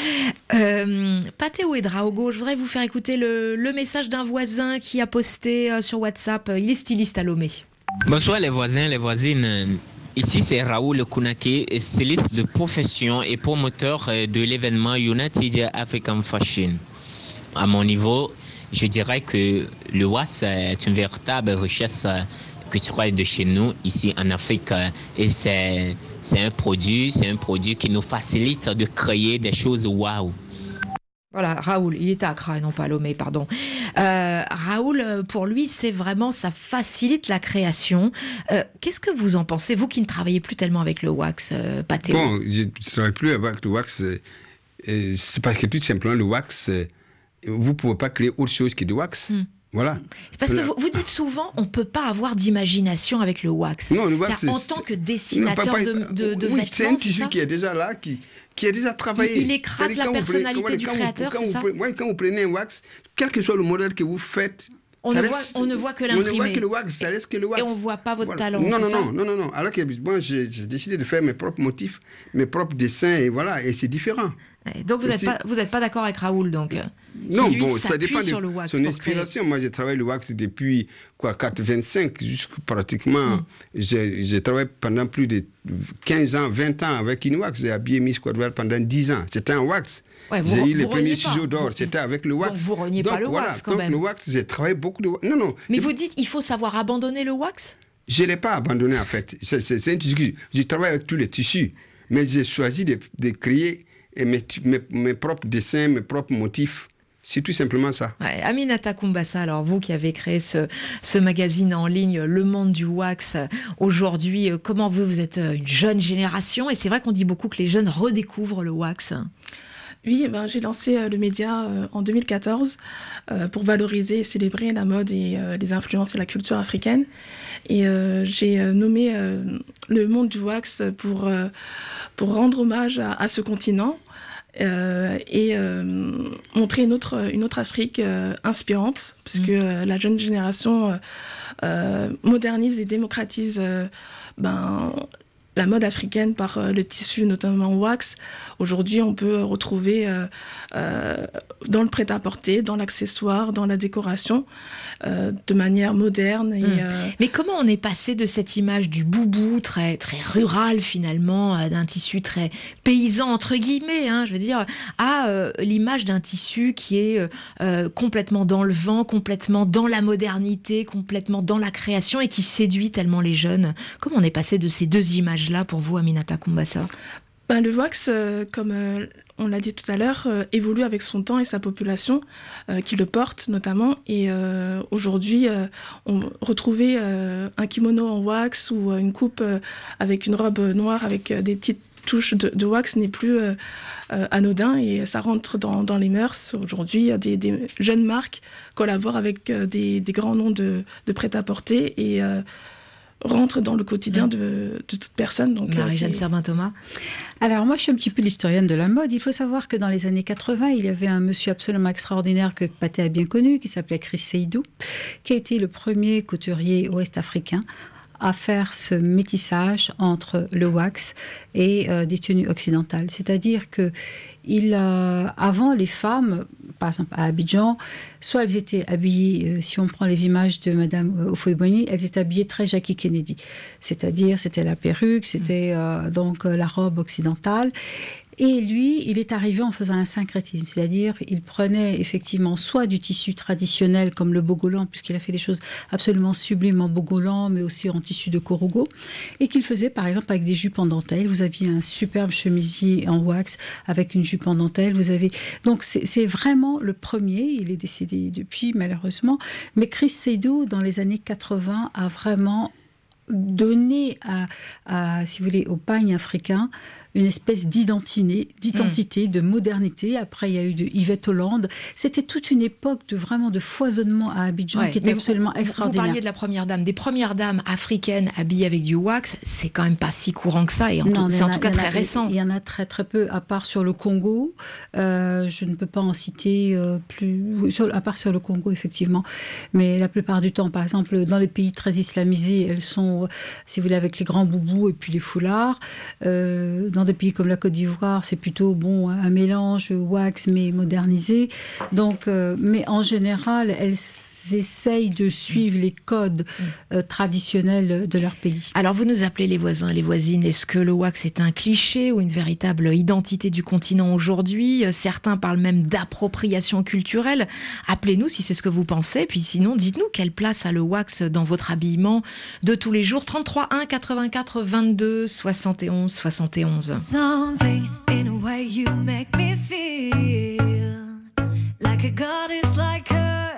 euh, Pateo Ouedraogo, je voudrais vous faire écouter le, le message d'un voisin qui a posté euh, sur WhatsApp. Il est styliste à Lomé. Bonsoir les voisins, les voisines. Ici c'est Raoul Kounake, styliste de profession et promoteur de l'événement United African Fashion. À mon niveau, je dirais que le wax est une véritable richesse culturelle de chez nous, ici en Afrique. Et c'est, c'est un produit, c'est un produit qui nous facilite de créer des choses waouh. Voilà, Raoul, il était à Accra et non pas à Lomé, pardon. Euh, Raoul, pour lui, c'est vraiment, ça facilite la création. Euh, qu'est-ce que vous en pensez, vous qui ne travaillez plus tellement avec le wax, euh, Pateo? Bon, je ne travaille plus avec le wax. Euh, c'est parce que tout simplement, le wax, euh, vous ne pouvez pas créer autre chose que du wax. Hmm. Voilà. Parce que vous, vous dites souvent, on ne peut pas avoir d'imagination avec le wax. Non, le wax, c'est, en tant que dessinateur non, pas, pas, de, de, de oui, vêtements, c'est un tissu c'est qui est déjà là, qui, qui est déjà travaillé. Il, il écrase la personnalité prenez, du créateur, vous, c'est ça? Oui, quand vous prenez un wax, quel que soit le modèle que vous faites, on, ne, reste, voit, on ne voit que l'imprimé. On ne voit que le wax, ça reste que le wax. Et on ne voit pas votre voilà. talent, non, c'est non, ça? non, non, non, non. Alors que moi, j'ai, j'ai décidé de faire mes propres motifs, mes propres dessins, et voilà, et c'est différent. Donc vous n'êtes pas, vous n'êtes pas d'accord avec Raoul, donc non, qui, lui, bon, ça dépend de le wax son inspiration. Moi, j'ai travaillé le wax depuis quoi, quatre-vingt-cinq jusqu'à pratiquement. Mm. J'ai, j'ai travaillé pendant plus de quinze ans, vingt ans avec une wax. J'ai habillé Miss Côte d'Ivoire pendant dix ans. C'était un wax. Ouais, vous, j'ai eu vous les premiers ciseaux pas. d'or. Vous, c'était avec le wax. Donc vous reniez donc, pas le voilà, wax quand donc, même. Le wax, j'ai travaillé beaucoup de wax. Non, non. Mais vous dites, il faut savoir abandonner le wax? Je ne l'ai pas abandonné en fait. C'est, c'est, c'est un tissu. Je travaille avec tous les tissus, mais j'ai choisi de, de créer et mes, mes, mes propres dessins, mes propres motifs. C'est tout simplement ça. Ouais, Aminata Koumbassa, alors vous qui avez créé ce, ce magazine en ligne, Le Monde du Wax, aujourd'hui, comment vous, vous êtes une jeune génération, et c'est vrai qu'on dit beaucoup que les jeunes redécouvrent le wax. Oui, ben, j'ai lancé euh, le média euh, en deux mille quatorze euh, pour valoriser et célébrer la mode et euh, les influences et la culture africaine. Et euh, j'ai euh, nommé euh, Le Monde du Wax pour, euh, pour rendre hommage à, à ce continent. Euh, et euh, montrer une autre, une autre Afrique euh, inspirante, parce mmh. que euh, la jeune génération euh, euh, modernise et démocratise euh, ben, la mode africaine par euh, le tissu, notamment wax. Aujourd'hui, on peut retrouver euh, euh, dans le prêt-à-porter, dans l'accessoire, dans la décoration, euh, de manière moderne. Et, mmh. euh... Mais comment on est passé de cette image du boubou, très, très rural finalement, euh, d'un tissu très paysan, entre guillemets, hein, je veux dire, à euh, l'image d'un tissu qui est euh, complètement dans le vent, complètement dans la modernité, complètement dans la création et qui séduit tellement les jeunes. Comment on est passé de ces deux images-là pour vous, Aminata Koumbassa? Ben, le wax, euh, comme euh, on l'a dit tout à l'heure, euh, évolue avec son temps et sa population euh, qui le porte notamment. Et euh, aujourd'hui, euh, on retrouvait euh, un kimono en wax ou une coupe euh, avec une robe noire avec euh, des petites touches de, de wax n'est plus euh, euh, anodin et ça rentre dans, dans les mœurs. Aujourd'hui, des, des jeunes marques collaborent avec euh, des, des grands noms de, de prêt-à-porter et euh, rentre dans le quotidien mmh. de, de toute personne. Donc, Marie-Jeanne Serbin-Thomas. Alors moi, je suis un petit peu l'historienne de la mode. Il faut savoir que dans les années quatre-vingts, il y avait un monsieur absolument extraordinaire que Pathé a bien connu, qui s'appelait Chris Seydou, qui a été le premier couturier ouest-africain à faire ce métissage entre le wax et euh, des tenues occidentales. C'est-à-dire que il, euh, avant, les femmes, par exemple à Abidjan, soit elles étaient habillées, euh, si on prend les images de Madame Houphouët-Boigny, elles étaient habillées très Jackie Kennedy. C'est-à-dire, c'était la perruque, c'était euh, donc euh, la robe occidentale. Et lui, il est arrivé en faisant un syncrétisme, c'est-à-dire il prenait effectivement soit du tissu traditionnel comme le bogolan, puisqu'il a fait des choses absolument sublimes en bogolan, mais aussi en tissu de Korogo, et qu'il faisait par exemple avec des jupes en dentelle. Vous aviez un superbe chemisier en wax avec une jupe en dentelle. Vous avez donc c'est, c'est vraiment le premier. Il est décédé depuis malheureusement, mais Chris Seydoux dans les années quatre-vingts a vraiment donné à, à si vous voulez au pagne africain une espèce d'identité, d'identité, mmh. de modernité. Après, il y a eu de Yvette Hollande. C'était toute une époque de vraiment de foisonnement à Abidjan ouais, qui était absolument vous, extraordinaire. Vous parliez de la première dame, des premières dames africaines habillées avec du wax. C'est quand même pas si courant que ça, et en non, tout, c'est en a, tout cas très a, récent. Il y en a très très peu, à part sur le Congo. Euh, je ne peux pas en citer euh, plus, sur, à part sur le Congo effectivement. Mais la plupart du temps, par exemple, dans les pays très islamisés, elles sont, euh, si vous voulez, avec les grands boubous et puis les foulards. Euh, dans des pays comme la Côte d'Ivoire, c'est plutôt bon un mélange wax mais modernisé. Donc, euh, mais en général, elles essayent de suivre les codes euh, traditionnels de leur pays. Alors, vous nous appelez les voisins, les voisines. Est-ce que le wax est un cliché ou une véritable identité du continent aujourd'hui ? Certains parlent même d'appropriation culturelle. Appelez-nous si c'est ce que vous pensez. Puis sinon, dites-nous quelle place a le wax dans votre habillement de tous les jours. trente-trois un quatre-vingt-quatre vingt-deux soixante et onze soixante et onze. Something in a way you make me feel like a goddess, like her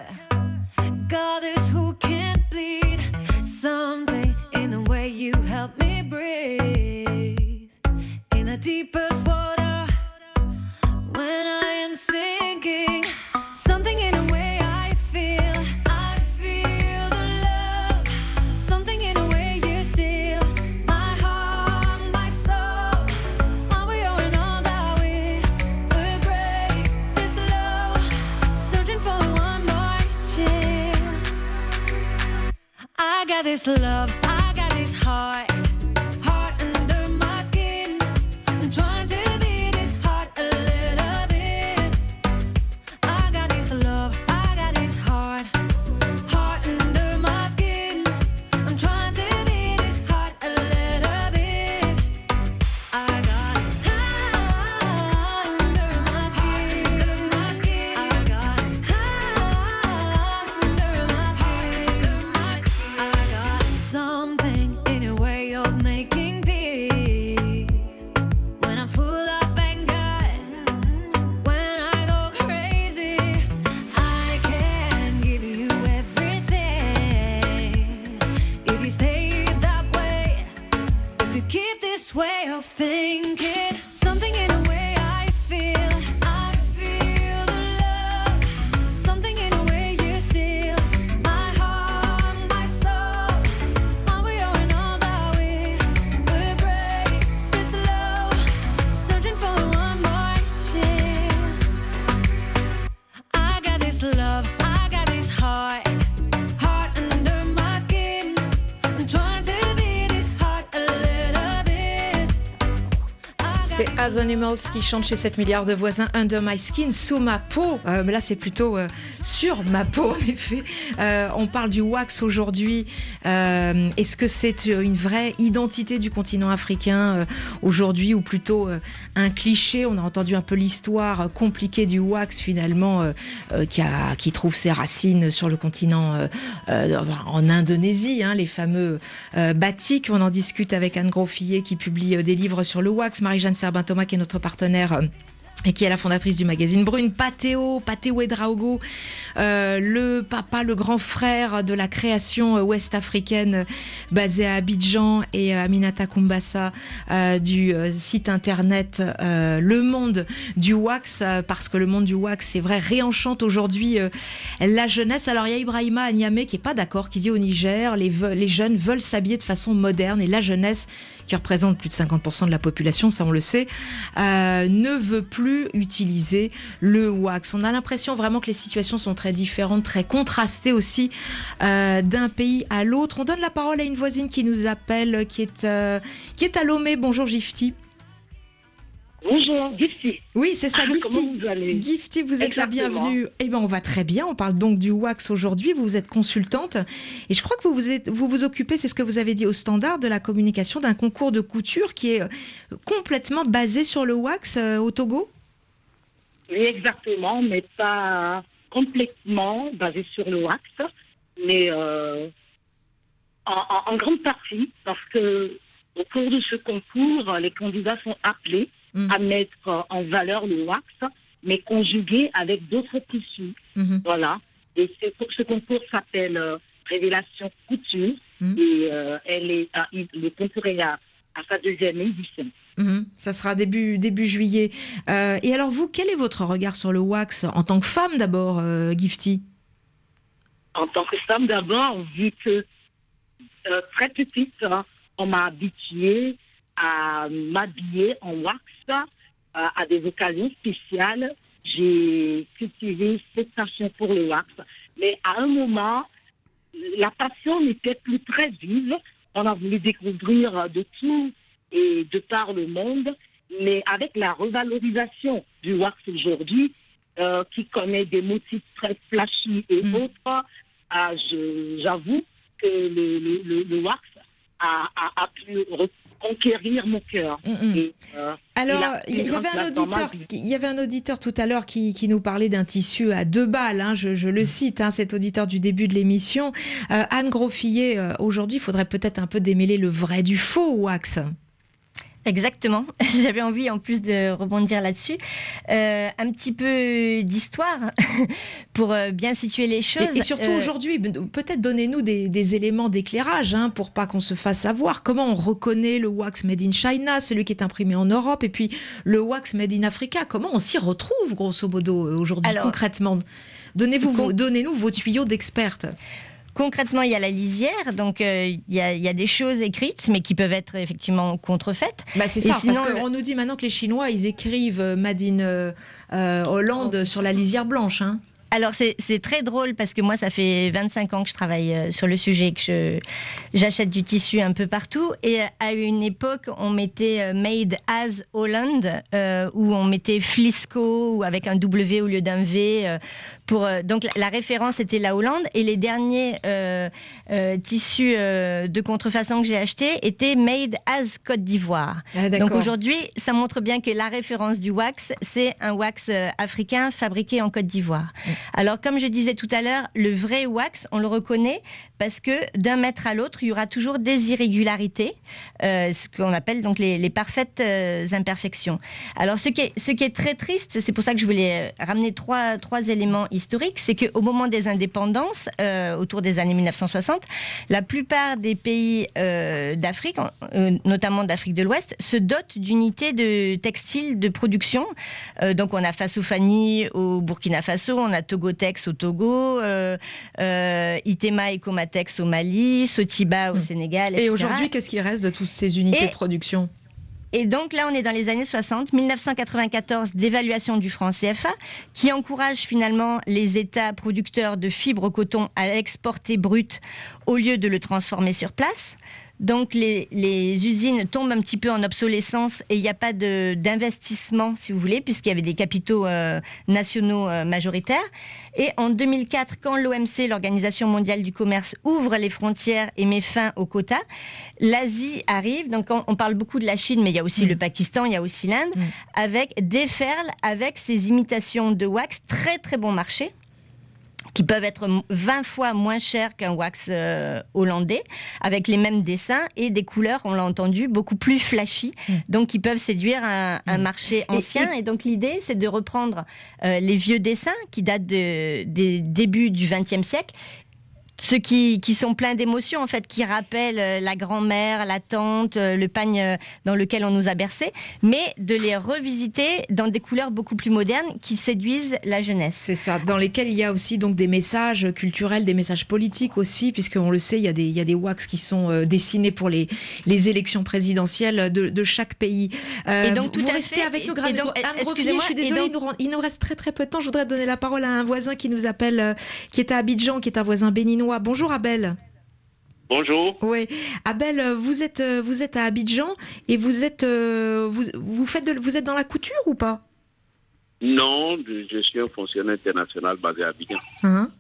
goddess who can't bleed. Something in the way you help me breathe in the deepest water when I am sinking. Something in the way I feel, I feel the love. Something in the way you steal my heart, my soul. While we are in all that we will break this love, searching for one more chance. I got this love, I got this heart, heart under my skin. I'm trying to beat this heart a little bit. I got this love, I got this heart, heart under my skin. I'm trying to beat this heart a little bit. I got it heart under my skin, under my skin. I got it heart under my skin, under my skin. I got something in your way of making peace. When I'm full of anger, when I go crazy, I can give you everything. If you stay that way, if you keep this way of thinking, something in the way I feel, I feel the love. Something in the way you steal my heart, my soul. While we are in all that we will break this love, searching for one more chance. I got this love, I got this heart, heart under my skin. I'm trying to beat this heart a little bit. C'est As Animals qui chante chez sept milliards de voisins, Under My Skin, sous ma peau. Euh, mais là, c'est plutôt euh, sur ma peau, en effet. Euh, on parle du wax aujourd'hui. Euh, est-ce que c'est une vraie identité du continent africain euh, aujourd'hui, ou plutôt euh, un cliché ? On a entendu un peu l'histoire euh, compliquée du wax, finalement, euh, euh, qui, a, qui trouve ses racines sur le continent, euh, euh, en Indonésie, hein, les fameux euh, batiks. On en discute avec Anne Grosfillet, qui publie euh, des livres sur le wax. Marie-Jeanne Serbin-Thomas, qui est notre partenaire euh, et qui est la fondatrice du magazine Brune. Pateo, Pateo Ouedraogo, euh, le papa, le grand frère de la création euh, ouest-africaine euh, basée à Abidjan, et euh, Aminata Kumbassa euh, du euh, site internet euh, Le Monde du Wax, euh, parce que le monde du wax, c'est vrai, réenchante aujourd'hui euh, la jeunesse. Alors il y a Ibrahima à Niamey qui est pas d'accord, qui dit au Niger, les, ve- les jeunes veulent s'habiller de façon moderne, et la jeunesse, qui représente plus de cinquante pour cent de la population, ça on le sait, euh, ne veut plus utiliser le wax. On a l'impression vraiment que les situations sont très différentes, très contrastées aussi, euh, d'un pays à l'autre. On donne la parole à une voisine qui nous appelle, qui est, euh, qui est à Lomé. Bonjour Gifty. Bonjour, Gifty. Oui, c'est ça, Ah, Gifty. comment vous allez? Gifty, vous êtes la Exactement. bienvenue. Eh bien, on va très bien. On parle donc du wax aujourd'hui. Vous êtes consultante. Et je crois que vous vous, êtes, vous, vous occupez, c'est ce que vous avez dit au standard, de la communication d'un concours de couture qui est euh, complètement basé sur le wax euh, au Togo. Oui, exactement, mais pas complètement basé sur le wax, mais euh, en, en- en grande partie, parce que au cours de ce concours, les candidats sont appelés Mm. à mettre en valeur le wax, mais conjugué avec d'autres tissus. Mhm. Voilà. Et c'est pour ce concours s'appelle euh, Révélation Couture, Mm. et euh, elle est, à- il- le concours est à, à sa deuxième édition. Mhm. Ça sera début, début juillet. Euh, et alors, vous, quel est votre regard sur le wax en tant que femme d'abord, euh, Gifty? En tant que femme, d'abord, vu que euh, très petite, hein, on m'a habituée à m'habiller en wax euh, à des occasions spéciales. J'ai cultivé cette passion pour le wax. Mais à un moment, la passion n'était plus très vive. On a voulu découvrir euh, de tout et de par le monde. Mais avec la revalorisation du wax aujourd'hui, euh, qui connaît des motifs très flashy et Mm. autres, ah, je- j'avoue que le, le, le, le wax a, a, a pu reconquérir mon cœur. Mm, mm. Et, euh, Alors, a pris il y, une avait un place dans ma auditeur, vie. qui- il y avait un auditeur tout à l'heure qui, qui nous parlait d'un tissu à deux balles. Hein, je, je le cite, hein, cet auditeur du début de l'émission. Euh, Anne Grosfillet, euh, aujourd'hui, il faudrait peut-être un peu démêler le vrai du faux wax. Exactement. J'avais envie en plus de rebondir là-dessus. Euh, un petit peu d'histoire pour euh, bien situer les choses. Et, et surtout Euh, aujourd'hui, peut-être donnez-nous des, des éléments d'éclairage hein, pour pas qu'on se fasse avoir. Comment on reconnaît le wax made in China, celui qui est imprimé en Europe, et puis le wax made in Africa. Comment on s'y retrouve, grosso modo, euh, aujourd'hui, Alors, concrètement? Donnez-vous, con- vos- donnez-nous vos tuyaux d'experte. Concrètement, il y a la lisière, donc euh, il y, a, il y a des choses écrites, mais qui peuvent être effectivement contrefaites. Bah c'est Et ça, sinon, parce le- qu'on nous dit maintenant que les Chinois, ils écrivent euh, Made in euh, euh, Hollande sur la lisière blanche. Hein. Alors c'est c'est très drôle parce que moi ça fait vingt-cinq ans que je travaille euh, sur le sujet, que je j'achète du tissu un peu partout, et euh, à une époque on mettait euh, Made as Holland euh, où on mettait Flisco ou avec un W au lieu d'un V euh, pour euh, donc la, la référence était la Hollande, et les derniers euh, euh, tissus euh, de contrefaçon que j'ai achetés étaient Made as Côte d'Ivoire. Ah, Donc d'accord. aujourd'hui ça montre bien que la référence du wax c'est un wax euh, africain fabriqué en Côte d'Ivoire. Alors, comme je disais tout à l'heure, le vrai wax, on le reconnaît parce que d'un mètre à l'autre, il y aura toujours des irrégularités, euh, ce qu'on appelle donc les, les parfaites euh, imperfections. Alors, ce qui est, ce qui est très triste, c'est pour ça que je voulais ramener trois, trois éléments historiques, c'est qu'au moment des indépendances, euh, autour des années mille neuf cent soixante, la plupart des pays euh, d'Afrique, euh, notamment d'Afrique de l'Ouest, se dotent d'unités de textiles de production. Euh, donc, on a Faso-Fani au Burkina Faso, on a Togotex au Togo, euh, euh, Itema et Comatex au Mali, Sotiba au Mm. Sénégal, et Et cetera. aujourd'hui, qu'est-ce qui reste de toutes ces unités Et- de production? Et donc là, on est dans les années soixante, mille neuf cent quatre-vingt-quatorze, dévaluation du franc C F A, qui encourage finalement les États producteurs de fibres coton à l'exporter brut au lieu de le transformer sur place. Donc les, les usines tombent un petit peu en obsolescence et il n'y a pas de- d'investissement, si vous voulez, puisqu'il y avait des capitaux euh, nationaux euh, majoritaires. Et en deux mille quatre, quand l'O M C, l'Organisation mondiale du commerce, ouvre les frontières et met fin aux quotas, l'Asie arrive. Donc on, on parle beaucoup de la Chine, mais il y a aussi Mm. le Pakistan, il y a aussi l'Inde, Mm. avec des ferles, avec ces imitations de wax très très bon marché, qui peuvent être vingt fois moins chers qu'un wax euh, hollandais, avec les mêmes dessins et des couleurs, on l'a entendu, beaucoup plus flashy, Mm. donc qui peuvent séduire un, un marché ancien. Et, donc l'idée, c'est de reprendre euh, les vieux dessins qui datent de- des débuts du vingtième siècle, ceux qui, qui sont pleins d'émotions, en fait, qui rappellent euh, la grand-mère, la tante, euh, le pagne euh, dans lequel on nous a bercés, mais de les revisiter dans des couleurs beaucoup plus modernes qui séduisent la jeunesse. C'est ça, dans lesquels il y a aussi donc des messages culturels, des messages politiques aussi, puisqu'on le sait, il y a des, il y a des wax qui sont euh, dessinés pour les, les élections présidentielles de, de chaque pays. Euh, Et donc, vous tout vous à restez fait. avec nous, Et- Grave. et donc, Anne Grosfillet, excusez-moi, je suis et désolée, donc- il, nous, rend- il nous reste très très peu de temps. Je voudrais donner la parole à un voisin qui nous appelle, euh, qui est à Abidjan, qui est un voisin béninois. Bonjour Abel. Bonjour. Oui, Abel, vous êtes, vous êtes à Abidjan et vous êtes, vous, vous faites de, vous êtes dans la couture ou pas? Non, je, je suis un fonctionnaire international basé à Abidjan. Hein?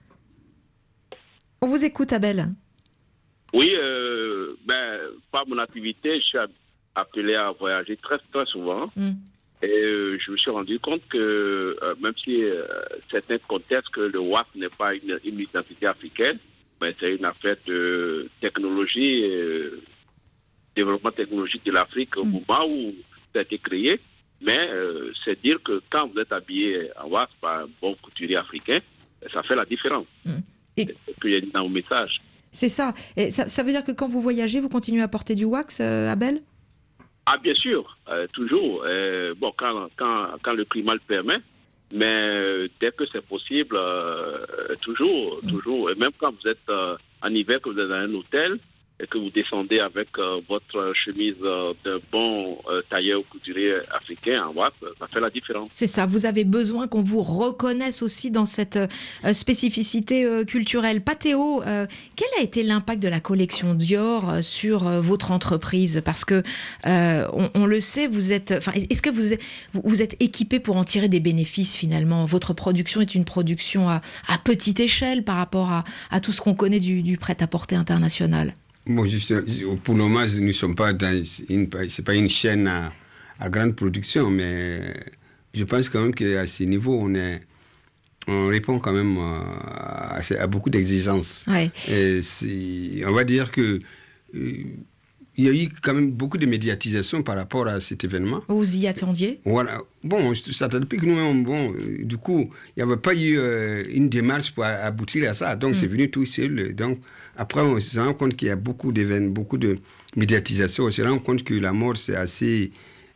On vous écoute, Abel. Oui, euh, ben, par mon activité, je suis appelé à voyager très, très souvent. Mm. Et euh, je me suis rendu compte que, euh, même si euh, certains contestent que le W A C n'est pas une, une identité africaine, ben, c'est une affaire de technologie, euh, développement technologique de l'Afrique au mm. moment où ça a été créé. Mais euh, c'est dire que quand vous êtes habillé en W A C par un bon couturier africain, ça fait la différence. Mm. Et qu'il y a un message. C'est ça. Et ça. Ça veut dire que quand vous voyagez, vous continuez à porter du wax, euh, Abel? Ah, bien sûr, euh, toujours. Euh, bon, quand, quand, quand le climat le permet, mais euh, dès que c'est possible, euh, toujours, mm. toujours. Et même quand vous êtes euh, en hiver, que vous êtes dans un hôtel, et que vous descendez avec euh, votre chemise euh, d'un bon euh, tailleur couturier africain en W A C, ça fait la différence. C'est ça, vous avez besoin qu'on vous reconnaisse aussi dans cette euh, spécificité euh, culturelle. Pathéo, euh, quel a été l'impact de la collection Dior euh, sur euh, votre entreprise? Parce que, euh, on, on le sait, vous êtes, enfin, est-ce que vous êtes, vous êtes équipé pour en tirer des bénéfices finalement? Votre production est une production à, à petite échelle par rapport à, à tout ce qu'on connaît du, du prêt-à-porter international. Bon, juste, pour le moment, nous ne sommes pas dans une, c'est pas une chaîne à, à grande production, mais je pense quand même qu'à ce niveau, on est, on répond quand même à, à beaucoup d'exigences. Ouais. Et c'est, on va dire que euh, il y a eu quand même beaucoup de médiatisation par rapport à cet événement. Vous y attendiez? Voilà. Bon, ça depuis que nous, bon, euh, du coup, il n'y avait pas eu euh, une démarche pour aboutir à ça. Donc, mm. c'est venu tout seul. Donc, après, on se rend compte qu'il y a beaucoup d'événements, beaucoup de médiatisation. On se rend compte que la mort, c'est assez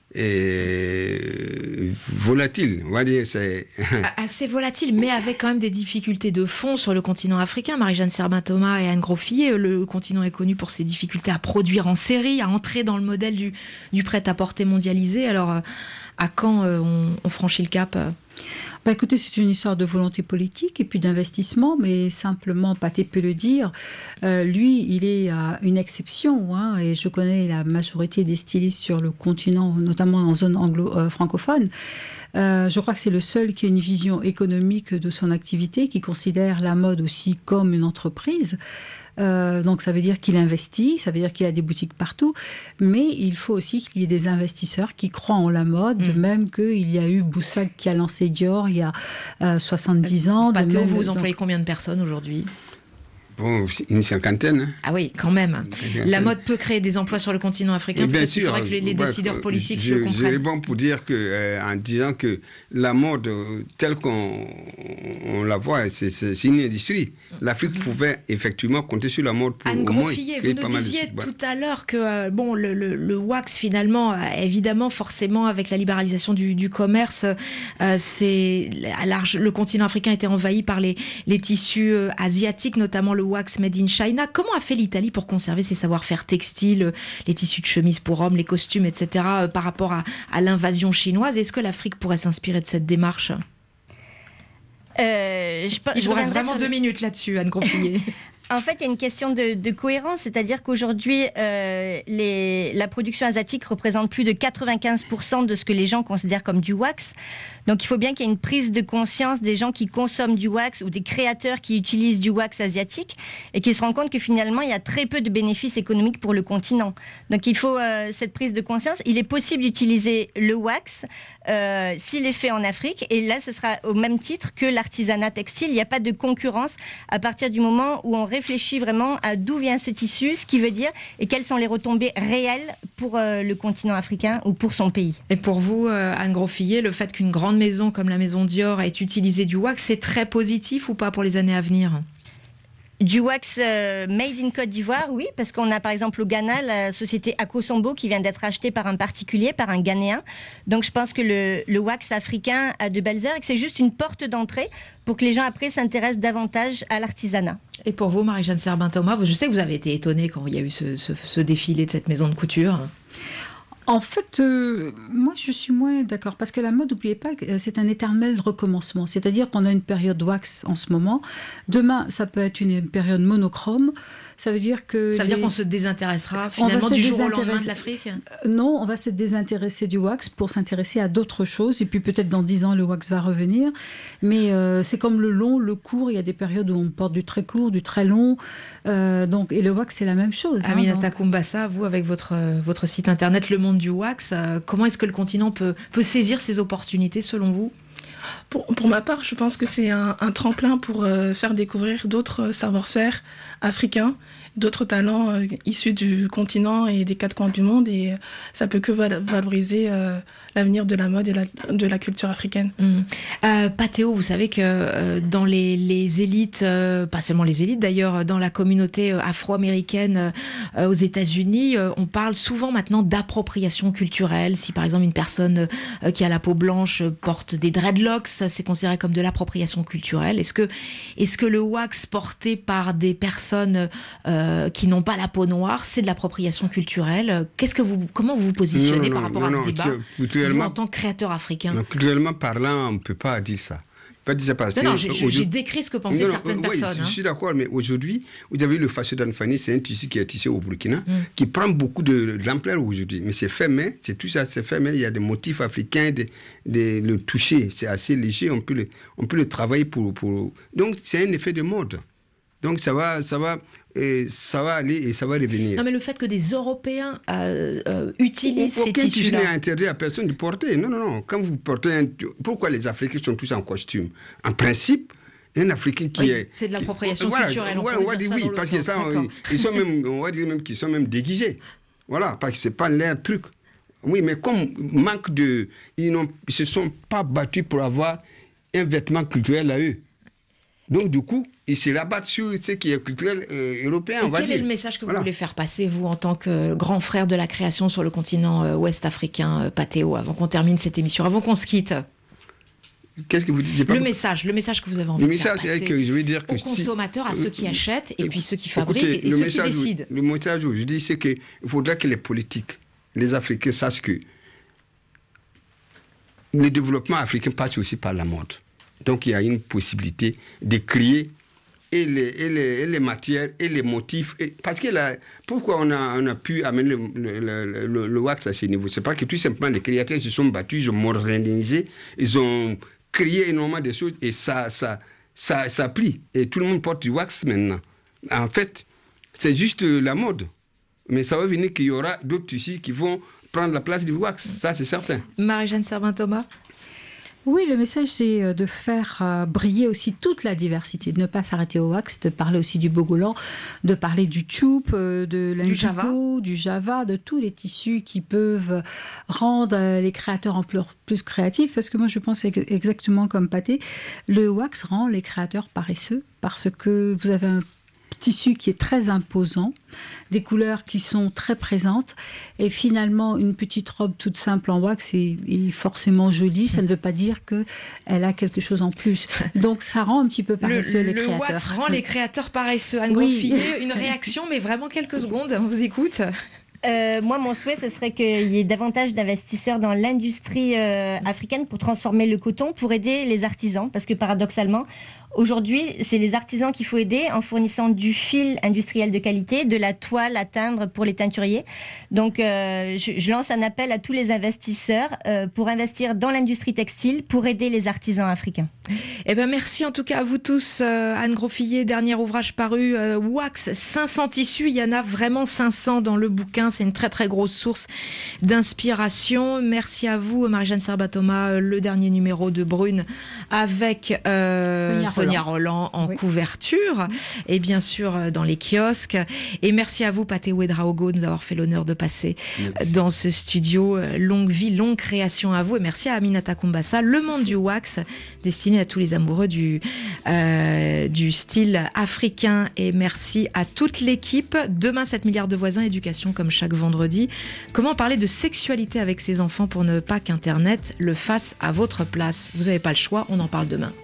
euh, volatile. On va dire, c'est... assez volatile, mais avec quand même des difficultés de fond sur le continent africain. Marie-Jeanne Serbin-Thomas et Anne Grosfillet, le continent est connu pour ses difficultés à produire en série, à entrer dans le modèle du, du prêt-à-porter mondialisé. Alors, à quand euh, on, on franchit le cap? Bah écoutez, c'est une histoire de volonté politique et puis d'investissement, mais simplement, Pathé peut le dire, euh, lui, il est à une exception, hein, et je connais la majorité des stylistes sur le continent, notamment en zone anglo-francophone. Euh, je crois que c'est le seul qui a une vision économique de son activité, qui considère la mode aussi comme une entreprise. Euh, donc ça veut dire qu'il investit, ça veut dire qu'il a des boutiques partout, mais il faut aussi qu'il y ait des investisseurs qui croient en la mode, mmh. de même qu'il y a eu Boussac qui a lancé Dior il y a euh, soixante-dix ans. Pathéo, même, vous donc... employez combien de personnes aujourd'hui? Bon, une cinquantaine. Hein. Ah oui, quand même. La mode peut créer des emplois sur le continent africain. Bien sûr. Il faudrait que les, les décideurs politiques je, le comprennent. Je bon pour dire que, euh, en disant que la mode telle qu'on on la voit, c'est, c'est, c'est une industrie. L'Afrique mmh. pouvait effectivement compter sur la mode pour Anne au moins Grosfillet, vous nous disiez de... tout à l'heure que euh, bon, le, le, le wax finalement, euh, évidemment, forcément, avec la libéralisation du, du commerce, euh, c'est à large, le continent africain était envahi par les, les tissus euh, asiatiques, notamment le wax made in China. Comment a fait l'Italie pour conserver ses savoir-faire textiles, les tissus de chemise pour hommes, les costumes, et cetera, euh, par rapport à, à l'invasion chinoise? Est-ce que l'Afrique pourrait s'inspirer de cette démarche? euh, je, Il je vous reste vraiment sur... deux minutes là-dessus, Anne Grosfillet. En fait, il y a une question de, de cohérence, c'est-à-dire qu'aujourd'hui, euh, les, la production asiatique représente plus de quatre-vingt-quinze pour cent de ce que les gens considèrent comme du wax. Donc, il faut bien qu'il y ait une prise de conscience des gens qui consomment du wax ou des créateurs qui utilisent du wax asiatique et qui se rendent compte que finalement, il y a très peu de bénéfices économiques pour le continent. Donc, il faut euh, cette prise de conscience. Il est possible d'utiliser le wax euh, s'il est fait en Afrique, et là, ce sera au même titre que l'artisanat textile. Il n'y a pas de concurrence à partir du moment où on réfléchit vraiment à d'où vient ce tissu, ce qu'il veut dire et quelles sont les retombées réelles pour euh, le continent africain ou pour son pays. Et pour vous, euh, Anne Grosfillet, le fait qu'une grande maison comme la maison Dior ait utilisé du wax, c'est très positif ou pas pour les années à venir? Du wax euh, made in Côte d'Ivoire, oui, parce qu'on a par exemple au Ghana la société Akosombo qui vient d'être achetée par un particulier, par un Ghanéen. Donc je pense que le, le wax africain a de belles heures et que c'est juste une porte d'entrée pour que les gens après s'intéressent davantage à l'artisanat. Et pour vous, Marie-Jeanne Serbin-Thomas, je sais que vous avez été étonnée quand il y a eu ce, ce, ce défilé de cette maison de couture. En fait, euh, moi, je suis moins d'accord. Parce que la mode, n'oubliez pas, c'est un éternel recommencement. C'est-à-dire qu'on a une période wax en ce moment. Demain, ça peut être une période monochrome. Ça veut dire que... Ça veut les... dire qu'on se désintéressera finalement du jour au lendemain de l'Afrique ? Non, on va se désintéresser du wax pour s'intéresser à d'autres choses. Et puis peut-être dans dix ans, le wax va revenir. Mais euh, c'est comme le long, le court. Il y a des périodes où on porte du très court, du très long. Euh, donc, et le wax, c'est la même chose. Aminata hein, Koumbassa, vous, avec votre, votre site internet Le Monde du Wax, euh, comment est-ce que le continent peut, peut saisir ces opportunités selon vous ? Pour, pour ma part, je pense que c'est un, un tremplin pour euh, faire découvrir d'autres savoir-faire africains, d'autres talents euh, issus du continent et des quatre coins du monde. Et euh, ça peut que val- valoriser euh, l'avenir de la mode et la, de la culture africaine. Mmh. Euh, Pathéo, vous savez que euh, dans les, les élites, euh, pas seulement les élites d'ailleurs, dans la communauté euh, afro-américaine euh, aux États-Unis, euh, on parle souvent maintenant d'appropriation culturelle. Si par exemple une personne euh, qui a la peau blanche euh, porte des dreadlocks, c'est considéré comme de l'appropriation culturelle. Est-ce que, est-ce que le wax porté par des personnes euh, qui n'ont pas la peau noire, c'est de l'appropriation culturelle ? Qu'est-ce que vous, comment vous vous positionnez non, non, par rapport non, à ce non, débat, vous, en tant que créateur africain ? Non, culturellement parlant, on ne peut pas dire ça. Pas dire ça parce non, non, que j'ai, j'ai décrit ce que pensaient non, non, certaines oui, personnes. Je hein. suis d'accord, mais aujourd'hui, vous avez le fascio d'Anfani, c'est un tissu qui est tissé au Burkina, Mm. qui prend beaucoup de, de l'ampleur aujourd'hui. Mais c'est fait main, c'est tout ça, c'est fait main. Il y a des motifs africains, des, des, le toucher, c'est assez léger, on peut le, on peut le travailler pour, pour... Donc c'est un effet de mode. Donc ça va, ça va, et ça va aller et ça va revenir. Non, mais le fait que des Européens euh, euh, utilisent ces Aucun tissu tissus-là... n'est interdit à personne de porter. Non, non, non. Quand vous portez un... Pourquoi les Africains sont tous en costume ? En principe, un Africain qui oui, est... c'est de l'appropriation Voilà, culturelle. ouais, On, on va dire oui, parce que ça, sens, ils sont même, on va dire même qu'ils sont même déguisés. Voilà, parce que c'est pas leur truc. Oui, mais comme manque de... Ils ne se sont pas battus pour avoir un vêtement culturel à eux. Donc, du coup, ils se rabattent sur ce qui est culturel euh, européen, Et on va quel dire. est le message que Voilà. vous voulez faire passer, vous, en tant que grand frère de la création sur le continent euh, ouest africain, euh, Pathéo, avant qu'on termine cette émission, avant qu'on se quitte ? Qu'est-ce que vous dites ? Le message, le message que vous avez envie Le de faire message, c'est passer que je veux dire que aux si- consommateurs, à ceux qui achètent, et puis ceux qui fabriquent, Écoutez, et le ceux message, qui décident. Le message où je dis, c'est qu'il faudra que les politiques, les Africains sachent que le développement africain passe aussi par la mode. Donc il y a une possibilité de créer et les, et les, et les matières et les motifs. Et, parce que là, pourquoi on a, on a pu amener le, le, le, le, le wax à ce niveau ? C'est pas que tout simplement les créateurs se sont battus, ils ont modernisé, ils ont créé énormément de choses et ça, ça, ça, ça a pris. Et tout le monde porte du wax maintenant. En fait, c'est juste la mode. Mais ça va venir qu'il y aura d'autres tissus qui vont prendre la place du wax. Ça, c'est certain. Marie-Jeanne Servan-Thomas ? Oui, le message, c'est de faire euh, briller aussi toute la diversité, de ne pas s'arrêter au wax, de parler aussi du bogolan, de parler du tchoup, euh, de l'indigo, du java, de tous les tissus qui peuvent rendre euh, les créateurs en plus, plus créatifs. Parce que moi, je pense ex- exactement comme Pathé, le wax rend les créateurs paresseux parce que vous avez un tissu qui est très imposant, des couleurs qui sont très présentes, et finalement une petite robe toute simple en wax est, est forcément jolie, ça ne veut pas dire qu'elle a quelque chose en plus. Donc ça rend un petit peu paresseux le, les le créateurs. Le wax rend les créateurs paresseux. Anne Oui. Grosfillet, une réaction, mais vraiment quelques secondes, on vous écoute. Euh, moi, mon souhait, ce serait qu'il y ait davantage d'investisseurs dans l'industrie euh, africaine pour transformer le coton, pour aider les artisans, parce que paradoxalement, aujourd'hui, c'est les artisans qu'il faut aider en fournissant du fil industriel de qualité, de la toile à teindre pour les teinturiers. Donc, euh, je, je lance un appel à tous les investisseurs euh, pour investir dans l'industrie textile, pour aider les artisans africains. Eh ben, merci en tout cas à vous tous. Euh, Anne Grosfillet, dernier ouvrage paru, euh, Wax, cinq cents tissus. Il y en a vraiment cinq cents dans le bouquin. C'est une très très grosse source d'inspiration. Merci à vous, Marie-Jeanne Servan-Thomas. Le dernier numéro de Brune avec euh, Sonia Sonia Roland en Oui. couverture et bien sûr euh, dans les kiosques. Et merci à vous, Pathéo Ouédraogo, de nous avoir fait l'honneur de passer Merci. dans ce studio. Longue vie, longue création à vous. Et merci à Aminata Koumbassa. Le monde du wax, destiné à tous les amoureux du, euh, du style africain. Et merci à toute l'équipe. Demain, sept milliards de voisins, éducation comme chaque vendredi. Comment parler de sexualité avec ses enfants pour ne pas qu'Internet le fasse à votre place ? Vous n'avez pas le choix, on en parle demain.